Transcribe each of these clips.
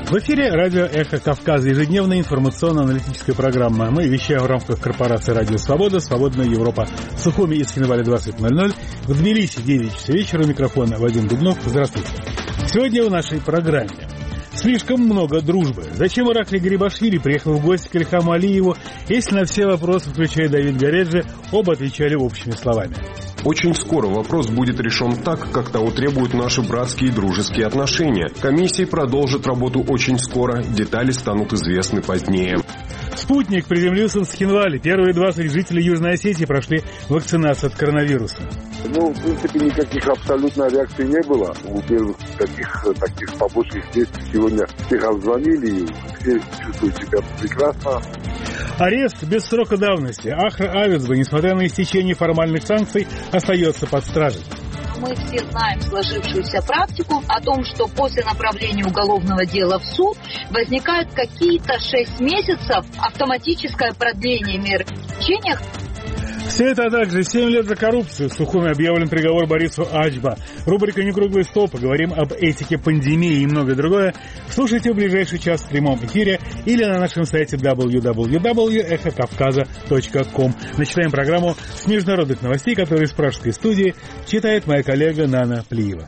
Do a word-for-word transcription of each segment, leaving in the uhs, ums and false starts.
В эфире радио «Эхо Кавказа», ежедневная информационно-аналитическая программа. Мы вещаем в рамках корпорации «Радио Свобода», «Свободная Европа». В Сухуми и Схинвале двадцать ноль ноль, в Тбилиси девять часов вечера. У микрофона Вадим Дубнов. Здравствуйте. Сегодня в нашей программе слишком много дружбы. Зачем Иракли Гарибашвили приехал в гости к Ильхаму Алиеву, если на все вопросы, включая Давид Гареджи, оба отвечали общими словами? Очень скоро вопрос будет решен так, как того требуют наши братские и дружеские отношения. Комиссия продолжит работу очень скоро, детали станут известны позднее. Спутник приземлился в Схинвале. Первые двадцать жителей Южной Осетии прошли вакцинацию от коронавируса. Ну, в принципе, никаких абсолютно реакций не было. У первых таких, таких побочных действий сегодня всех обзвонили, и все чувствуют себя прекрасно. Арест без срока давности. Ахра Авицба, несмотря на истечение формальных санкций, остается под стражей. Мы все знаем сложившуюся практику о том, что после направления уголовного дела в суд возникают какие-то шесть месяцев автоматическое продление мер пресечения. Все это, а также семь лет за коррупцию. В Сухуми объявлен приговор Борису Аджба. Рубрика «Некруглый стол». Поговорим об этике пандемии и многое другое. Слушайте в ближайший час в прямом эфире или на нашем сайте дабл ю дабл ю дабл ю точка эхо кавказа точка ком. Начинаем программу с международных новостей, которые из пражской студии читает моя коллега Нана Плиева.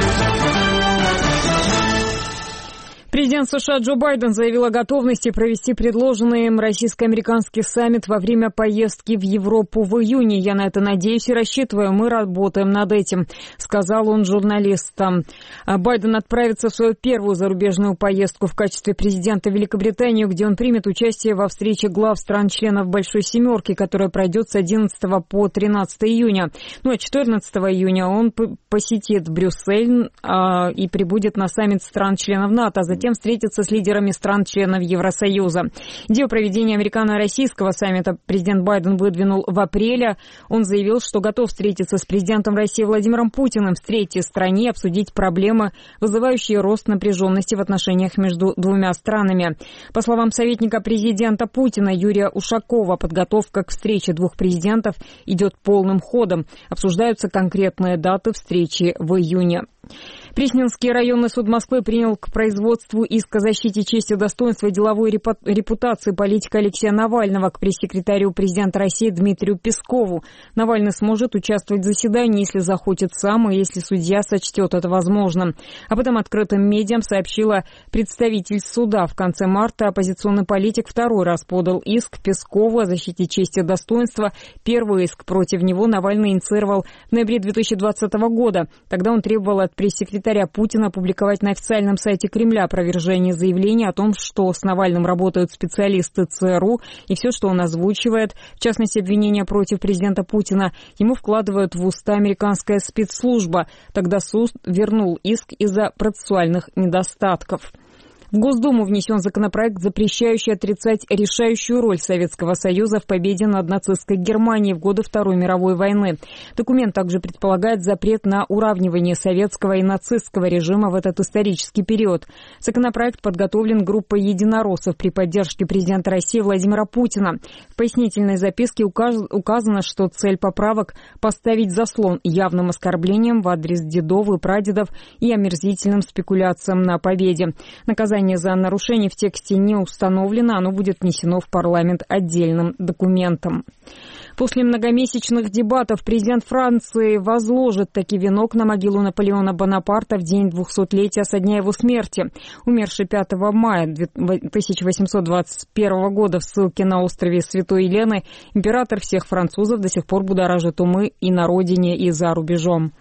Президент США Джо Байден заявил о готовности провести предложенный им российско-американский саммит во время поездки в Европу в июне. «Я на это надеюсь и рассчитываю. Мы работаем над этим», — сказал он журналистам. Байден отправится в свою первую зарубежную поездку в качестве президента в Великобританию, где он примет участие во встрече глав стран-членов Большой Семерки, которая пройдет с одиннадцатого по тринадцатое июня. Ну а четырнадцатого июня он посетит Брюссель а, и прибудет на саммит стран-членов НАТО, а затем Затем встретиться с лидерами стран-членов Евросоюза. Идею проведения американо-российского саммита президент Байден выдвинул в апреле. Он заявил, что готов встретиться с президентом России Владимиром Путиным в третьей стране и обсудить проблемы, вызывающие рост напряженности в отношениях между двумя странами. По словам советника президента Путина Юрия Ушакова, подготовка к встрече двух президентов идет полным ходом. Обсуждаются конкретные даты встречи в июне. Пресненский районный суд Москвы принял к производству иск о защите чести, достоинства и деловой репутации политика Алексея Навального к пресс-секретарю президента России Дмитрию Пескову. Навальный сможет участвовать в заседании, если захочет сам и если судья сочтет это возможным. Об этом открытым медиам сообщила представитель суда. В конце марта оппозиционный политик второй раз подал иск Пескову о защите чести и достоинства. Первый иск против него Навальный инициировал в ноябре две тысячи двадцатого года. Тогда он требовал от пресс-секретаря Путина опубликовать на официальном сайте Кремля опровержение заявления о том, что с Навальным работают специалисты ЦРУ, и все, что он озвучивает, в частности обвинения против президента Путина, ему вкладывают в уста американская спецслужба. Тогда суд вернул иск из-за процессуальных недостатков. В Госдуму внесен законопроект, запрещающий отрицать решающую роль Советского Союза в победе над нацистской Германией в годы Второй мировой войны. Документ также предполагает запрет на уравнивание советского и нацистского режима в этот исторический период. Законопроект подготовлен группой единороссов при поддержке президента России Владимира Путина. В пояснительной записке указано, что цель поправок – поставить заслон явным оскорблениям в адрес дедов и прадедов и омерзительным спекуляциям на победе. Наказание за нарушение в тексте не установлено, оно будет внесено в парламент отдельным документом. После многомесячных дебатов президент Франции возложит таки венок на могилу Наполеона Бонапарта в день двухсотлетия со дня его смерти. Умерший пятого мая тысяча восемьсот двадцать первого года в ссылке на острове Святой Елены, император всех французов до сих пор будоражит умы и на родине, и за рубежом.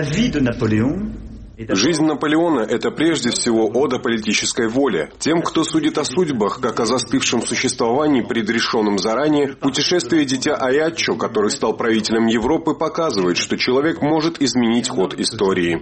Жизнь Наполеона – это прежде всего ода политической воле. Тем, кто судит о судьбах, как о застывшем существовании, предрешенном заранее, путешествие дитя Аяччо, который стал правителем Европы, показывает, что человек может изменить ход истории.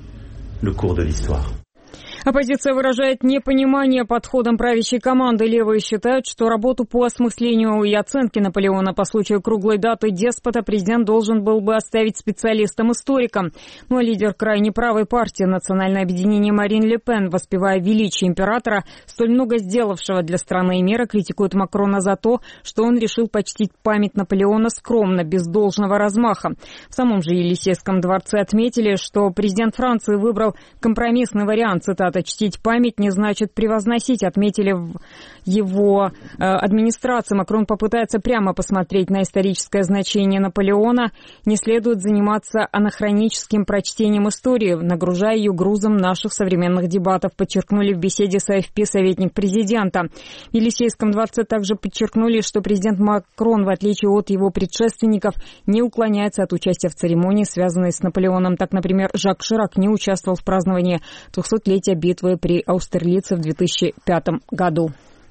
Оппозиция выражает непонимание подходом правящей команды. Левые считают, что работу по осмыслению и оценке Наполеона по случаю круглой даты деспота президент должен был бы оставить специалистам-историкам. Ну а лидер крайне правой партии «Национальное объединение» Марин Ле Пен, воспевая величие императора, столь много сделавшего для страны и мира, критикует Макрона за то, что он решил почтить память Наполеона скромно, без должного размаха. В самом же Елисейском дворце отметили, что президент Франции выбрал компромиссный вариант, цитата, цитата, «чтить память не значит превозносить», отметили в его э, администрации. Макрон попытается прямо посмотреть на историческое значение Наполеона. Не следует заниматься анахроническим прочтением истории, нагружая ее грузом наших современных дебатов, подчеркнули в беседе с АФП советник президента. В Елисейском дворце также подчеркнули, что президент Макрон, в отличие от его предшественников, не уклоняется от участия в церемонии, связанной с Наполеоном. Так, например, Жак Ширак не участвовал в праздновании двухсотлетия битвы при Аустерлице в две тысячи пятом году.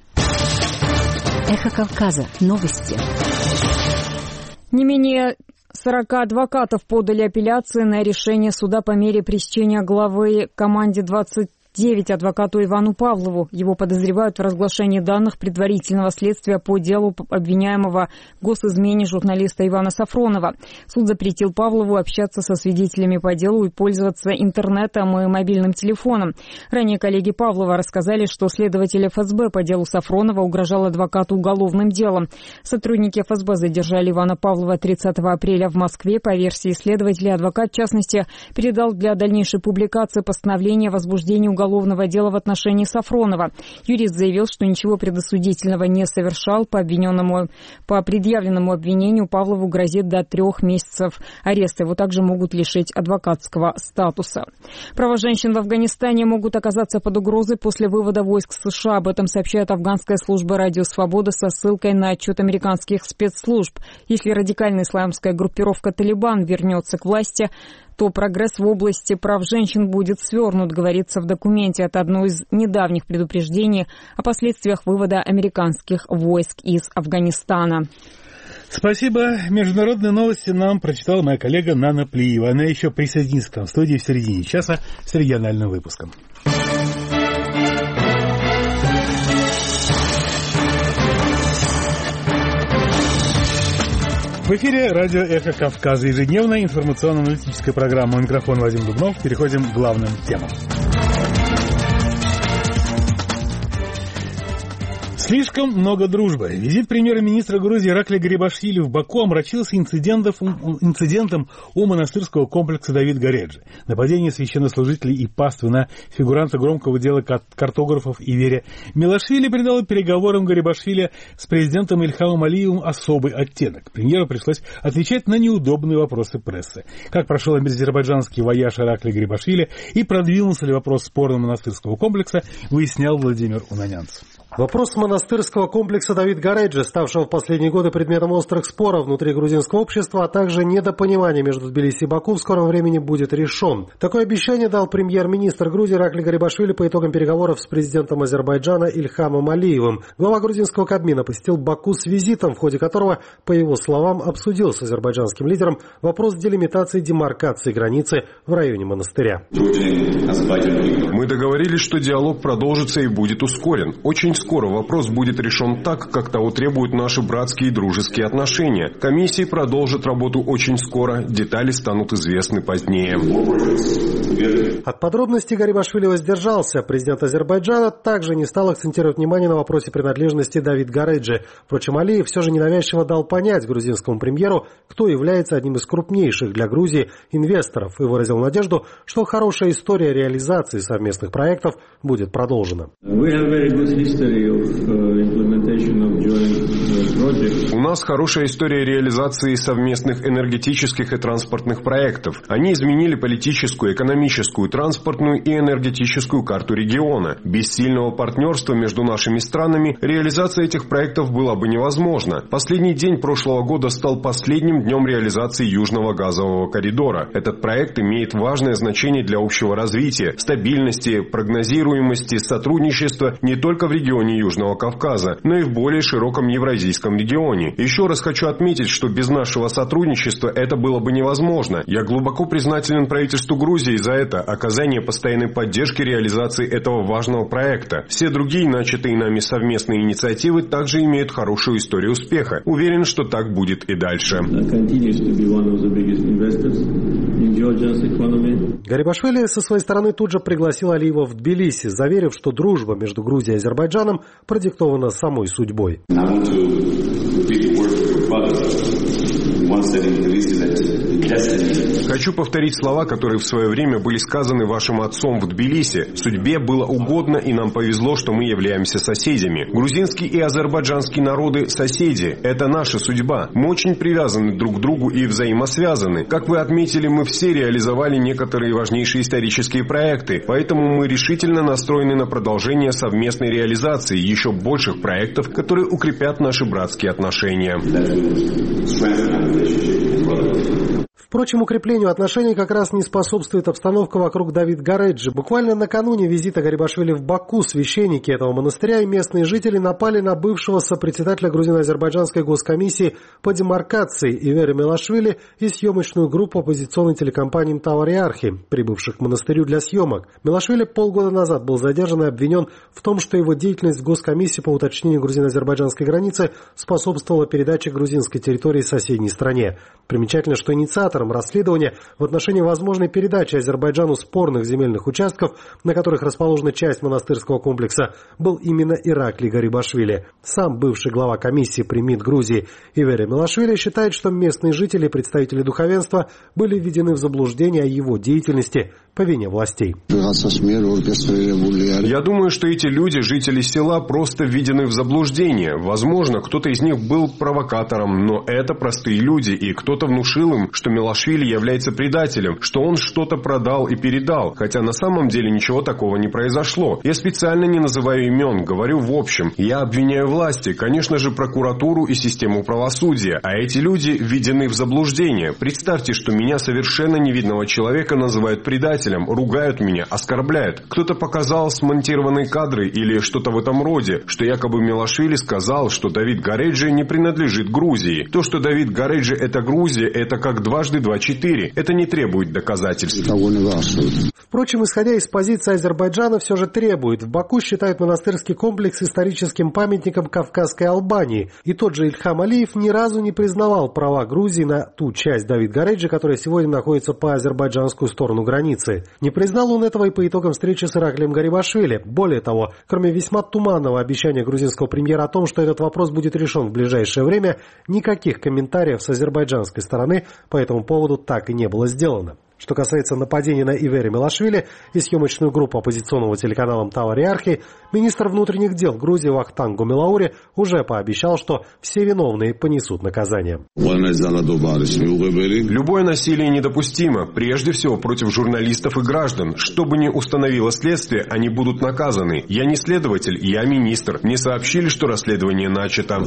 Эхо Кавказа. Новости. Не менее сорока адвокатов подали апелляции на решение суда по мере пресечения главы команде двадцать девять адвокату Ивану Павлову. Его подозревают в разглашении данных предварительного следствия по делу обвиняемого в госизмене журналиста Ивана Сафронова. Суд запретил Павлову общаться со свидетелями по делу и пользоваться интернетом и мобильным телефоном. Ранее коллеги Павлова рассказали, что следователь эф эс бэ по делу Сафронова угрожал адвокату уголовным делом. Сотрудники эф эс бэ задержали Ивана Павлова тридцатого апреля в Москве. По версии следователя, адвокат, в частности, передал для дальнейшей публикации постановление о возбуждении уголовного уголовного дела в отношении Сафронова. Юрист заявил, что ничего предосудительного не совершал. По обвиненному, по предъявленному обвинению Павлову грозит до трех месяцев ареста. Его также могут лишить адвокатского статуса. Права женщин в Афганистане могут оказаться под угрозой после вывода войск США. Об этом сообщает афганская служба «Радио Свобода» со ссылкой на отчет американских спецслужб. Если радикальная исламская группировка «Талибан» вернется к власти, то прогресс в области прав женщин будет свернут, говорится в документе. Это одно из недавних предупреждений о последствиях вывода американских войск из Афганистана. Спасибо. Международные новости нам прочитала моя коллега Нана Плиева. Она еще присоединится к нам в студии в середине часа с региональным выпуском. В эфире радио «Эхо Кавказа». Ежедневная информационно-аналитическая программа. У микрофона Вадим Дубнов. Переходим к главным темам. Слишком много дружбы. Визит премьер-министра Грузии Иракли Гарибашвили в Баку омрачился инцидентом у монастырского комплекса Давид Гареджи. Нападение священнослужителей и паствы на фигуранта громкого дела картографов и Вере Милашвили придало переговорам Гарибашвили с президентом Ильхамом Алиевым особый оттенок. Премьеру пришлось отвечать на неудобные вопросы прессы. Как прошел азербайджанский вояж Иракли Гарибашвили и продвинулся ли вопрос спорного монастырского комплекса, выяснял Владимир Унанянцев. Вопрос монастырского комплекса Давид Гареджи, ставшего в последние годы предметом острых споров внутри грузинского общества, а также недопонимания между Тбилиси и Баку, в скором времени будет решен. Такое обещание дал премьер-министр Грузии Иракли Гарибашвили по итогам переговоров с президентом Азербайджана Ильхамом Алиевым. Глава грузинского Кабмина посетил Баку с визитом, в ходе которого, по его словам, обсудил с азербайджанским лидером вопрос делимитации демаркации границы в районе монастыря. Мы договорились, что диалог продолжится и будет ускорен. Очень скоро вопрос будет решен так, как того требуют наши братские и дружеские отношения. Комиссии продолжат работу очень скоро, детали станут известны позднее. От подробностей Гарибашвили воздержался. Президент Азербайджана также не стал акцентировать внимание на вопросе принадлежности Давид Гареджи. Впрочем, Алиев все же ненавязчиво дал понять грузинскому премьеру, кто является одним из крупнейших для Грузии инвесторов, и выразил надежду, что хорошая история реализации совместных проектов будет продолжена. У нас хорошая история реализации совместных энергетических и транспортных проектов. Они изменили политическую, экономическую, транспортную и энергетическую карту региона. Без сильного партнерства между нашими странами реализация этих проектов была бы невозможна. Последний день прошлого года стал последним днем реализации Южного газового коридора. Этот проект имеет важное значение для общего развития, стабильности, прогнозируемости, сотрудничества не только в регионе Южного Кавказа, но и в более широком евразийском регионе. Еще раз хочу отметить, что без нашего сотрудничества это было бы невозможно. Я глубоко признателен правительству Грузии за это оказание постоянной поддержки реализации этого важного проекта. Все другие начатые нами совместные инициативы также имеют хорошую историю успеха. Уверен, что так будет и дальше. Гарибашвили со своей стороны тут же пригласил Алиева в Тбилиси, заверив, что дружба между Грузией и Азербайджаном продиктована самой судьбой. Хочу повторить слова, которые в свое время были сказаны вашим отцом в Тбилиси. Судьбе было угодно, и нам повезло, что мы являемся соседями. Грузинский и азербайджанский народы – соседи. Это наша судьба. Мы очень привязаны друг к другу и взаимосвязаны. Как вы отметили, мы все реализовали некоторые важнейшие исторические проекты, поэтому мы решительно настроены на продолжение совместной реализации еще больших проектов, которые укрепят наши братские отношения. Впрочем, укреплению отношений как раз не способствует обстановка вокруг Давид Гареджи. Буквально накануне визита Гарибашвили в Баку священники этого монастыря и местные жители напали на бывшего сопредседателя грузино-азербайджанской госкомиссии по демаркации Ивери Мелашвили и съемочную группу оппозиционной телекомпании Тавариархи, прибывших к монастырю для съемок. Мелашвили полгода назад был задержан и обвинен в том, что его деятельность в госкомиссии по уточнению грузино-азербайджанской границы способствовала передаче грузинской территории соседней стране. Примечательно, что инициатором расследования в отношении возможной передачи Азербайджану спорных земельных участков, на которых расположена часть монастырского комплекса, был именно Ираклий Гарибашвили. Сам бывший глава комиссии при МИД Грузии Ивери Мелашвили считает, что местные жители и представители духовенства были введены в заблуждение о его деятельности по вине властей. Я думаю, что эти люди, жители села, просто введены в заблуждение. Возможно, кто-то из них был провокатором, но это простые люди, и кто-то внушил им, что Мелашвили является предателем, что он что-то продал и передал, хотя на самом деле ничего такого не произошло. Я специально не называю имен, говорю в общем. Я обвиняю власти, конечно же, прокуратуру и систему правосудия, а эти люди введены в заблуждение. Представьте, что меня, совершенно невидного человека, называют предателем, ругают меня, оскорбляют. Кто-то показал смонтированные кадры или что-то в этом роде, что якобы Мелашвили сказал, что Давид Гареджи не принадлежит Грузии. То, что Давид Гареджи – это Грузия, это как дважды два – четыре. Это не требует доказательств. Впрочем, исходя из позиции Азербайджана, все же требует. В Баку считают монастырский комплекс историческим памятником Кавказской Албании. И тот же Ильхам Алиев ни разу не признавал права Грузии на ту часть Давид Гареджи, которая сегодня находится по азербайджанскую сторону границы. Не признал он этого и по итогам встречи с Ираклием Гарибашвили. Более того, кроме весьма туманного обещания грузинского премьера о том, что этот вопрос будет решен в ближайшее время, никаких комментариев с азербайджанской стороны по этому поводу так и не было сделано. Что касается нападения на Ивери Мелашвили и съемочную группу оппозиционного телеканала Тавариархи, министр внутренних дел Грузии Вахтанг Гумилаури уже пообещал, что все виновные понесут наказание. Любое насилие недопустимо, прежде всего против журналистов и граждан. Что бы ни установило следствие, они будут наказаны. Я не следователь, я министр. Мне сообщили, что расследование начато.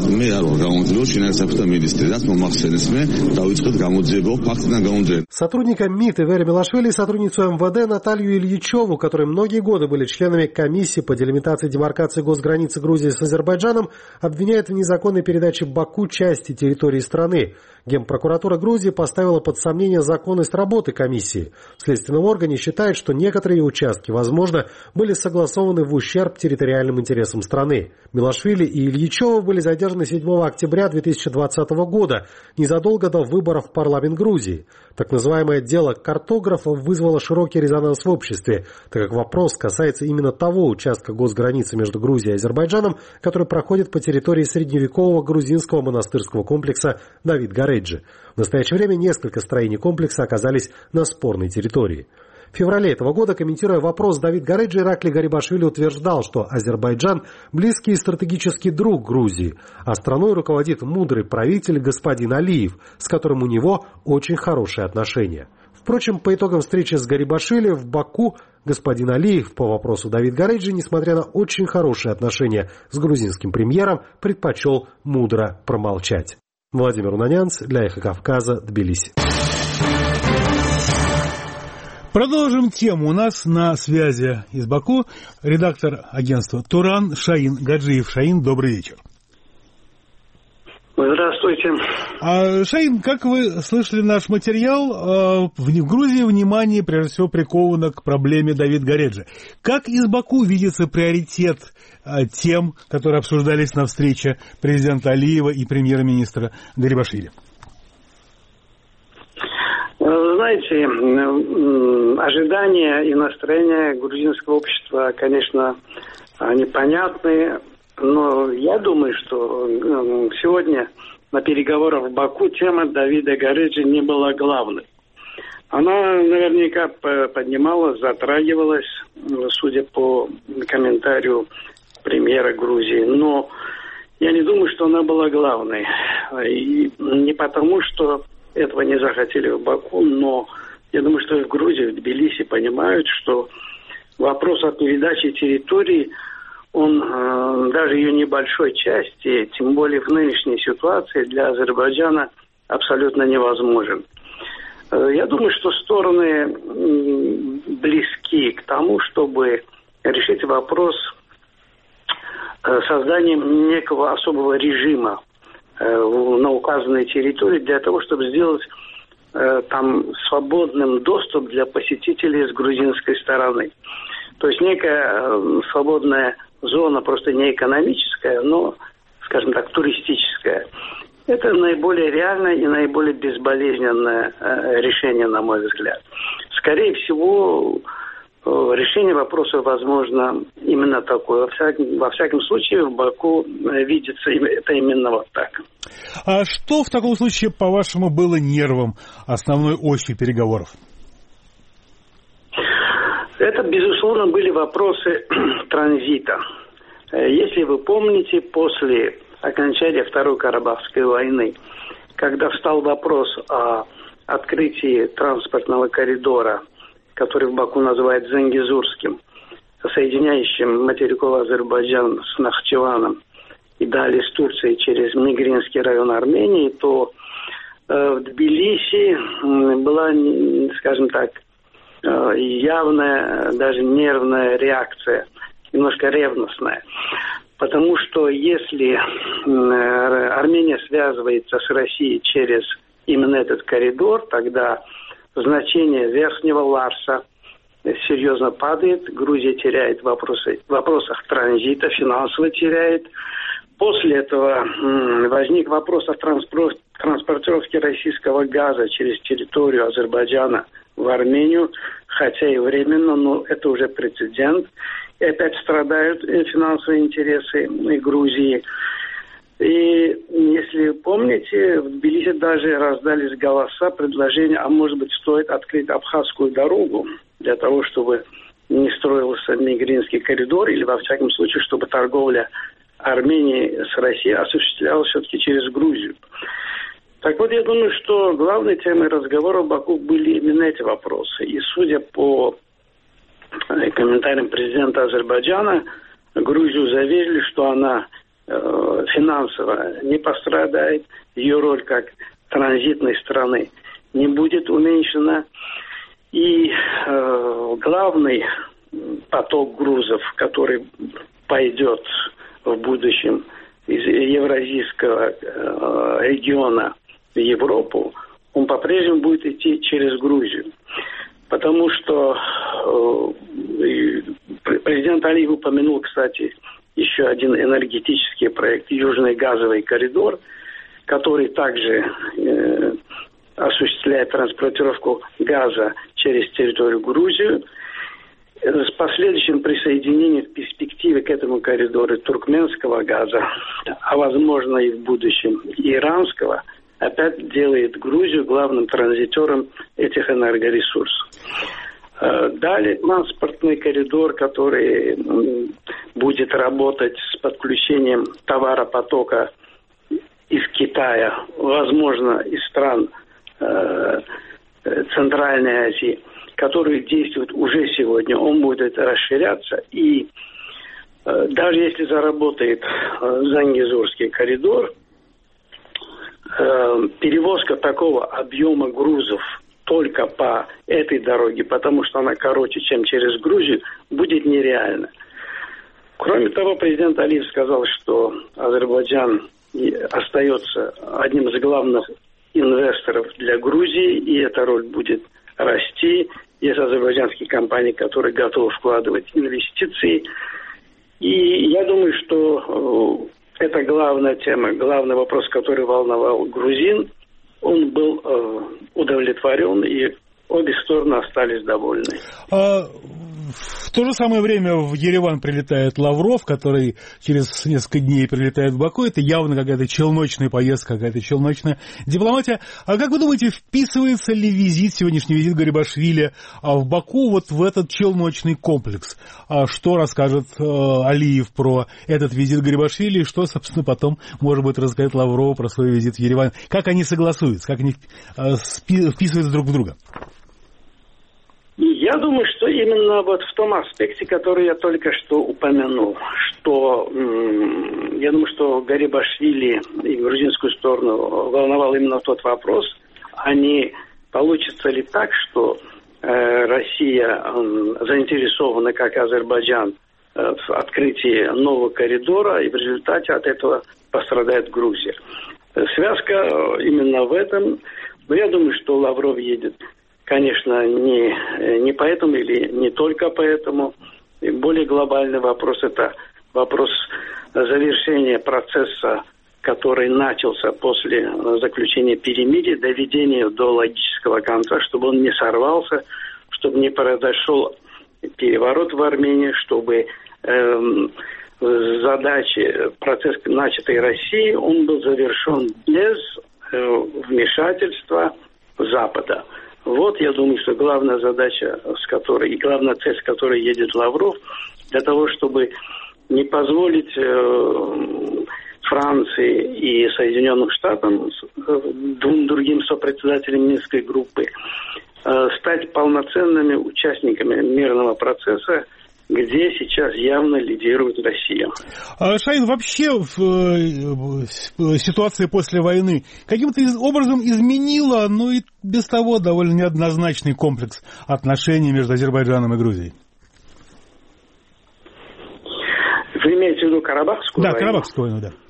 Сотрудникам МИД Ивери Мелашвили и сотрудницу эм вэ дэ Наталью Ильичеву, которые многие годы были членами комиссии по делимитации демаркации госграницы Грузии с Азербайджаном, обвиняют в незаконной передаче Баку части территории страны. Генпрокуратура Грузии поставила под сомнение законность работы комиссии. В следственном органе считают, что некоторые участки, возможно, были согласованы в ущерб территориальным интересам страны. Мелашвили и Ильичева были задержаны седьмого октября две тысячи двадцатого года, незадолго до выборов в парламент Грузии. Так называемое дело картографов вызвало широкий резонанс в обществе, так как вопрос касается именно того участка госграницы между Грузией и Азербайджаном, который проходит по территории средневекового грузинского монастырского комплекса Давид Гареджи. В настоящее время несколько строений комплекса оказались на спорной территории. В феврале этого года, комментируя вопрос, Давид Гареджи, Ираклий Гарибашвили утверждал, что Азербайджан – близкий и стратегический друг Грузии, а страной руководит мудрый правитель господин Алиев, с которым у него очень хорошие отношения. Впрочем, по итогам встречи с Гарибашвили в Баку господин Алиев по вопросу Давид Гареджи, несмотря на очень хорошие отношения с грузинским премьером, предпочел мудро промолчать. Владимир Унанянц для Эхо Кавказа, Тбилиси. Продолжим тему. У нас на связи из Баку редактор агентства «Туран» Шаин Гаджиев. Шаин, добрый вечер. Здравствуйте. А, Шаин, как вы слышали наш материал, в Грузии внимание прежде всего приковано к проблеме Давид Гареджи. Как из Баку видится приоритет тем, которые обсуждались на встрече президента Алиева и премьер-министра Гарибашвили? Знаете, ожидания и настроения грузинского общества, конечно, непонятны, но я думаю, что сегодня на переговорах в Баку тема Давида Гареджи не была главной. Она наверняка поднималась, затрагивалась, судя по комментарию премьера Грузии. Но я не думаю, что она была главной. И не потому, что этого не захотели в Баку, но я думаю, что и в Грузии, в Тбилиси понимают, что вопрос о передаче территории, он э, даже ее небольшой части, тем более в нынешней ситуации, для Азербайджана абсолютно невозможен. Э, я думаю, что стороны э, близки к тому, чтобы решить вопрос э, созданием некого особого режима э, на указанной территории для того, чтобы сделать э, там свободным доступ для посетителей с грузинской стороны. То есть некая э, свободная зона, просто не экономическая, но, скажем так, туристическая. Это наиболее реальное и наиболее безболезненное э, решение, на мой взгляд. Скорее всего, э, решение вопроса возможно именно такое. Во всяком, во всяком случае, в Баку э, видится это именно вот так. А что в таком случае, по-вашему, было нервом основной осью переговоров? Это, безусловно, были вопросы транзита. Если вы помните, после окончания Второй Карабахской войны, когда встал вопрос о открытии транспортного коридора, который в Баку называют Зангезурским, соединяющим материковый Азербайджан с Нахчеваном и далее с Турцией через Мигринский район Армении, то э, в Тбилиси была, скажем так, явная, даже нервная реакция, немножко ревностная. Потому что если Армения связывается с Россией через именно этот коридор, тогда значение Верхнего Ларса серьезно падает, Грузия теряет вопросы, в вопросах транзита, финансово теряет. После этого возник вопрос о транспортировке российского газа через территорию Азербайджана в Армению, хотя и временно, но это уже прецедент. И опять страдают финансовые интересы Грузии. И если помните, в Тбилиси даже раздались голоса, предложения, а может быть стоит открыть Абхазскую дорогу для того, чтобы не строился Мигринский коридор, или во всяком случае, чтобы торговля Армении с Россией осуществлялась все-таки через Грузию. Так вот, я думаю, что главной темой разговора в Баку были именно эти вопросы. И судя по комментариям президента Азербайджана, Грузию заверили, что она э, финансово не пострадает, ее роль как транзитной страны не будет уменьшена. И э, главный поток грузов, который пойдет в будущем из евразийского э, региона в Европу, он по-прежнему будет идти через Грузию. Потому что э, президент Алиев упомянул, кстати, еще один энергетический проект, Южный газовый коридор, который также э, осуществляет транспортировку газа через территорию Грузии, с последующим присоединением в перспективе к этому коридору туркменского газа, а возможно и в будущем иранского, опять делает Грузию главным транзитером этих энергоресурсов. Далее транспортный коридор, который будет работать с подключением товаропотока из Китая, возможно, из стран э, Центральной Азии, которые действуют уже сегодня, он будет расширяться. И э, даже если заработает э, Зангезурский коридор, э, перевозка такого объема грузов только по этой дороге, потому что она короче, чем через Грузию, будет нереально. Кроме того, президент Алиев сказал, что Азербайджан остается одним из главных инвесторов для Грузии, и эта роль будет расти. Есть азербайджанские компании, которые готовы вкладывать инвестиции. И я думаю, что э, это главная тема, главный вопрос, который волновал грузин, он был э, удовлетворен, и обе стороны остались довольны. А в то же самое время в Ереван прилетает Лавров, который через несколько дней прилетает в Баку. Это явно какая-то челночная поездка, какая-то челночная дипломатия. А как вы думаете, вписывается ли визит, сегодняшний визит Гарибашвили в Баку вот в этот челночный комплекс? Что расскажет Алиев про этот визит Гарибашвили и что, собственно, потом, может быть, расскажет Лавров про свой визит в Ереван? Как они согласуются, как они вписываются друг в друга? Я думаю, что именно вот в том аспекте, который я только что упомянул, что м- я думаю, что Гарибашвили и грузинскую сторону волновал именно тот вопрос, а не получится ли так, что э, Россия э, заинтересована, как Азербайджан, э, в открытии нового коридора, и в результате от этого пострадает Грузия. Связка именно в этом. Но я думаю, что Лавров едет, конечно, не, не поэтому или не только поэтому. И более глобальный вопрос – это вопрос завершения процесса, который начался после заключения перемирия, доведения до логического конца, чтобы он не сорвался, чтобы не произошел переворот в Армении, чтобы эм, задачи, процесс, начатый Россией, он был завершен без э, вмешательства Запада. Вот, я думаю, что главная задача, с которой, и главная цель, с которой едет Лавров, для того, чтобы не позволить э, Франции и Соединенным Штатам, двум другим сопредседателям Минской группы, э, стать полноценными участниками мирного процесса, где сейчас явно лидирует Россия. Шаин, вообще ситуация после войны каким-то образом изменила, ну и без того довольно неоднозначный комплекс отношений между Азербайджаном и Грузией? Вы имеете в виду Карабахскую да, войну? Да, Карабахскую войну, да.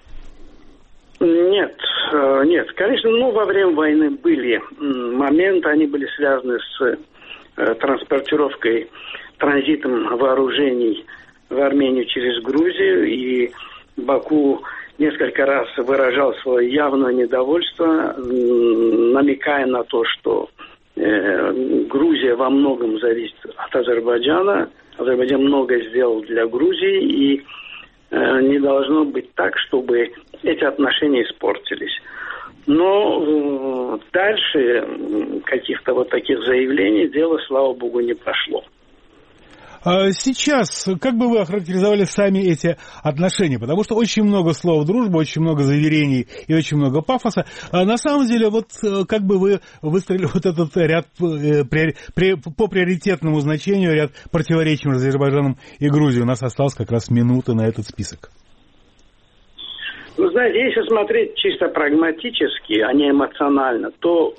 Нет, нет. Конечно, ну, во время войны были моменты, они были связаны с транспортировкой, транзитом вооружений в Армению через Грузию, и Баку несколько раз выражал свое явное недовольство, намекая на то, что э, Грузия во многом зависит от Азербайджана. Азербайджан много сделал для Грузии, и э, не должно быть так, чтобы эти отношения испортились. Но э, дальше каких-то вот таких заявлений дело, слава богу, не пошло. Сейчас, как бы вы охарактеризовали сами эти отношения? Потому что очень много слов дружбы, очень много заверений и очень много пафоса. А на самом деле, вот как бы вы выстроили вот этот ряд по приоритетному значению, ряд противоречий между Азербайджаном и Грузией? У нас осталось как раз минута на этот список. Вы знаете, если смотреть чисто прагматически, а не эмоционально, то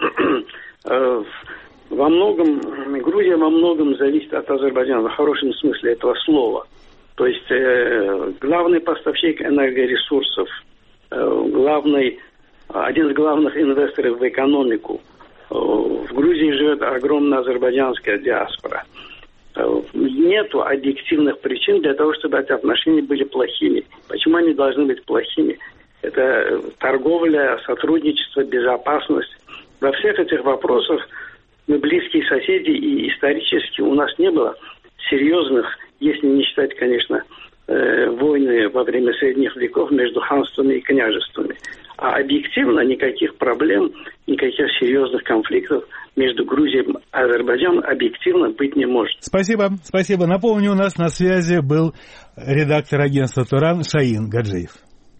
во многом, Грузия во многом зависит от Азербайджана, в хорошем смысле этого слова. То есть э, главный поставщик энергоресурсов, э, главный, один из главных инвесторов в экономику. Э, в Грузии живет огромная азербайджанская диаспора. Э, нету объективных причин для того, чтобы эти отношения были плохими. Почему они должны быть плохими? Это торговля, сотрудничество, безопасность. Во всех этих вопросах мы близкие соседи, и исторически у нас не было серьезных, если не считать, конечно, э, войны во время средних веков между ханствами и княжествами. А объективно никаких проблем, никаких серьезных конфликтов между Грузией и Азербайджаном объективно быть не может. Спасибо, спасибо. Напомню, у нас на связи был редактор агентства «Туран» Шаин Гаджиев.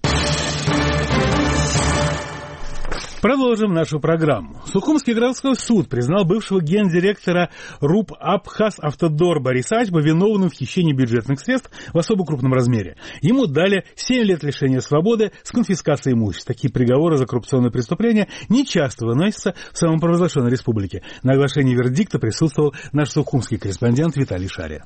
Продолжим нашу программу. Сухумский городской суд признал бывшего гендиректора РУП Абхаз Автодор Бориса Ачба виновным в хищении бюджетных средств в особо крупном размере. Ему дали семь лет лишения свободы с конфискацией имущества. Такие приговоры за коррупционные преступления нечасто выносятся в самопровозглашенной республике. На оглашении вердикта присутствовал наш сухумский корреспондент Виталий Шария.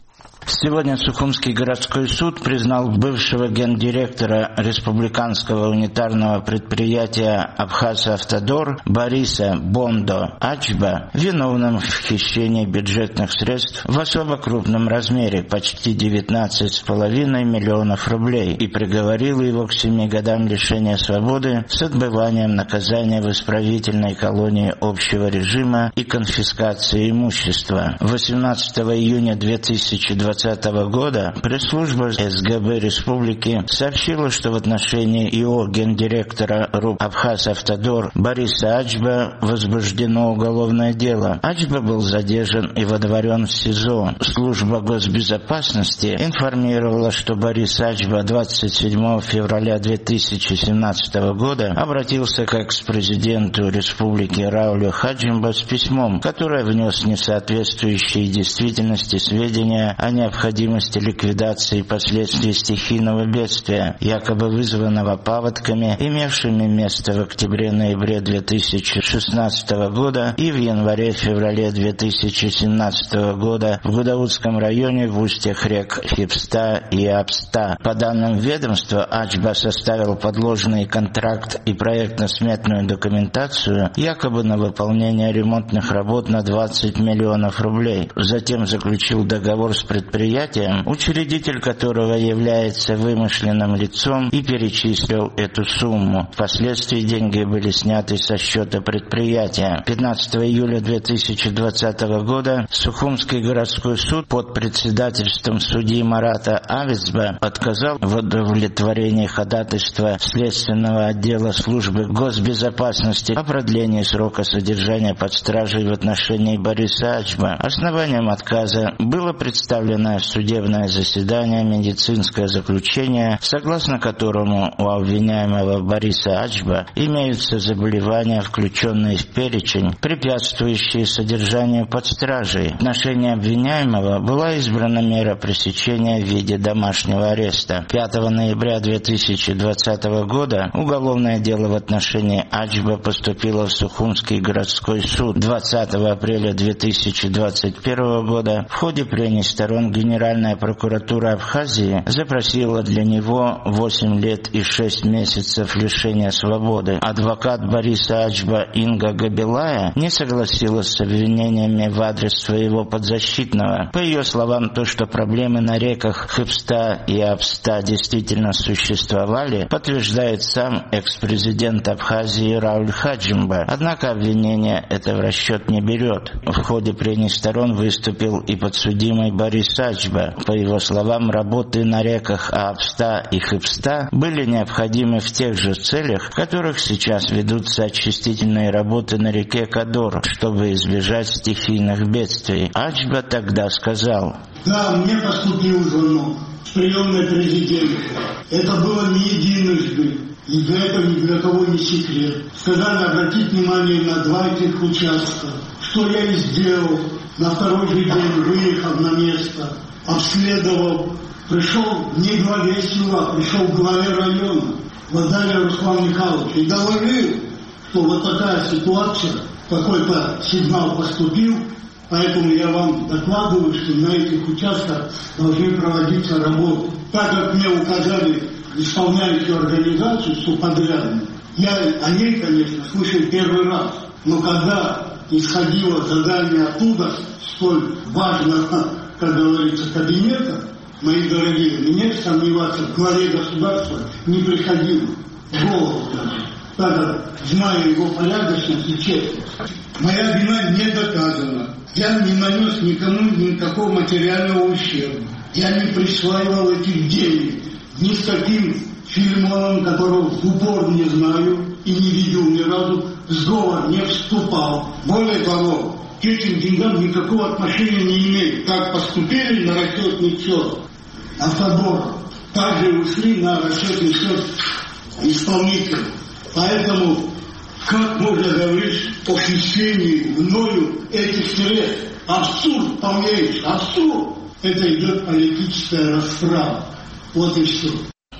Сегодня Сухумский городской суд признал бывшего гендиректора республиканского унитарного предприятия «Абхаз-Автодор» Бориса Бондо Ачба виновным в хищении бюджетных средств в особо крупном размере, почти девятнадцать с половиной миллионов рублей, и приговорил его к семи годам лишения свободы с отбыванием наказания в исправительной колонии общего режима и конфискацией имущества. восемнадцатого июня две тысячи двадцатого года пресс-служба эс гэ бэ республики сообщила, что в отношении ИО гендиректора РУП «Абхаз-Автодор» Бориса Ачба возбуждено уголовное дело. Ачба был задержан и водворен в СИЗО. Служба госбезопасности информировала, что Борис Ачба двадцать седьмого февраля две тысячи семнадцатого года обратился к экс-президенту республики Раулю Хаджимба с письмом, которое внес несоответствующие действительности сведения о необходимости ликвидации последствий стихийного бедствия, якобы вызванного паводками, имевшими место в октябре-ноябре две тысячи шестнадцатого года и в январе-феврале две тысячи семнадцатого года в Гудаутском районе в устьях рек Хипста и Апста. По данным ведомства, Ачба составил подложный контракт и проектно-сметную документацию якобы на выполнение ремонтных работ на двадцать миллионов рублей. Затем заключил договор с предприятием, учредитель которого является вымышленным лицом, и перечислил эту сумму. Впоследствии деньги были сняты со счета предприятия. пятнадцатого июля две тысячи двадцатого года Сухумский городской суд под председательством судьи Марата Авицба отказал в удовлетворении ходатайства Следственного отдела службы госбезопасности о продлении срока содержания под стражей в отношении Бориса Ачба. Основанием отказа было представлено судебное заседание, медицинское заключение, согласно которому у обвиняемого Бориса Ачба имеются заболевания, включенные в перечень, препятствующие содержанию под стражей. В отношении обвиняемого была избрана мера пресечения в виде домашнего ареста. пятого ноября две тысячи двадцатого года уголовное дело в отношении Ачба поступило в Сухумский городской суд. двадцатого апреля две тысячи двадцать первого года в ходе прений сторон Генеральная прокуратура Абхазии запросила для него восемь лет и шесть месяцев лишения свободы. Адвокат Бориса Ачба Инга Габилая не согласилась с обвинениями в адрес своего подзащитного. По ее словам, то, что проблемы на реках Хипста и Апста действительно существовали, подтверждает сам экс-президент Абхазии Рауль Хаджимба. Однако обвинение это в расчет не берет. В ходе прений сторон выступил и подсудимый Борис Ачба. По его словам, работы на реках Апста и Хипста были необходимы в тех же целях, в которых сейчас ведутся очистительные работы на реке Кадор, чтобы избежать стихийных бедствий. Ачба тогда сказал: «Да, мне поступил звонок с приемной президента. Это было не единожды. И для этого ни для кого не секрет. Сказали обратить внимание на два этих участка. Что я и сделал. На второй же день, выехав на место, обследовал, пришел не к главе села, пришел к главе района, Владимир Руслан Михайлович, и доложил, что вот такая ситуация, какой-то сигнал поступил, поэтому я вам докладываю, что на этих участках должны проводиться работы. Так как мне указали исполняющую организацию субподрядную, я о ней, конечно, слышал первый раз, но когда исходило задание оттуда, столь важного, как говорится, кабинета, мои дорогие, мне сомневаться в главе государства не приходило в голову даже. Так как, зная его порядочность и честность, моя вина не доказана. Я не нанес никому никакого материального ущерба. Я не присваивал этих денег ни с каким Филимоном, которого в упор не знаю и не видел ни разу, в сговор не вступал. Более того, к этим деньгам никакого отношения не имеют. Как поступили на расчетный счет Автодора, также ушли на расчетный счет исполнителя. Поэтому как можно говорить о хищении мною этих средств? Абсурд полнейший, абсурд. Это идет политическая расправа. Вот и все.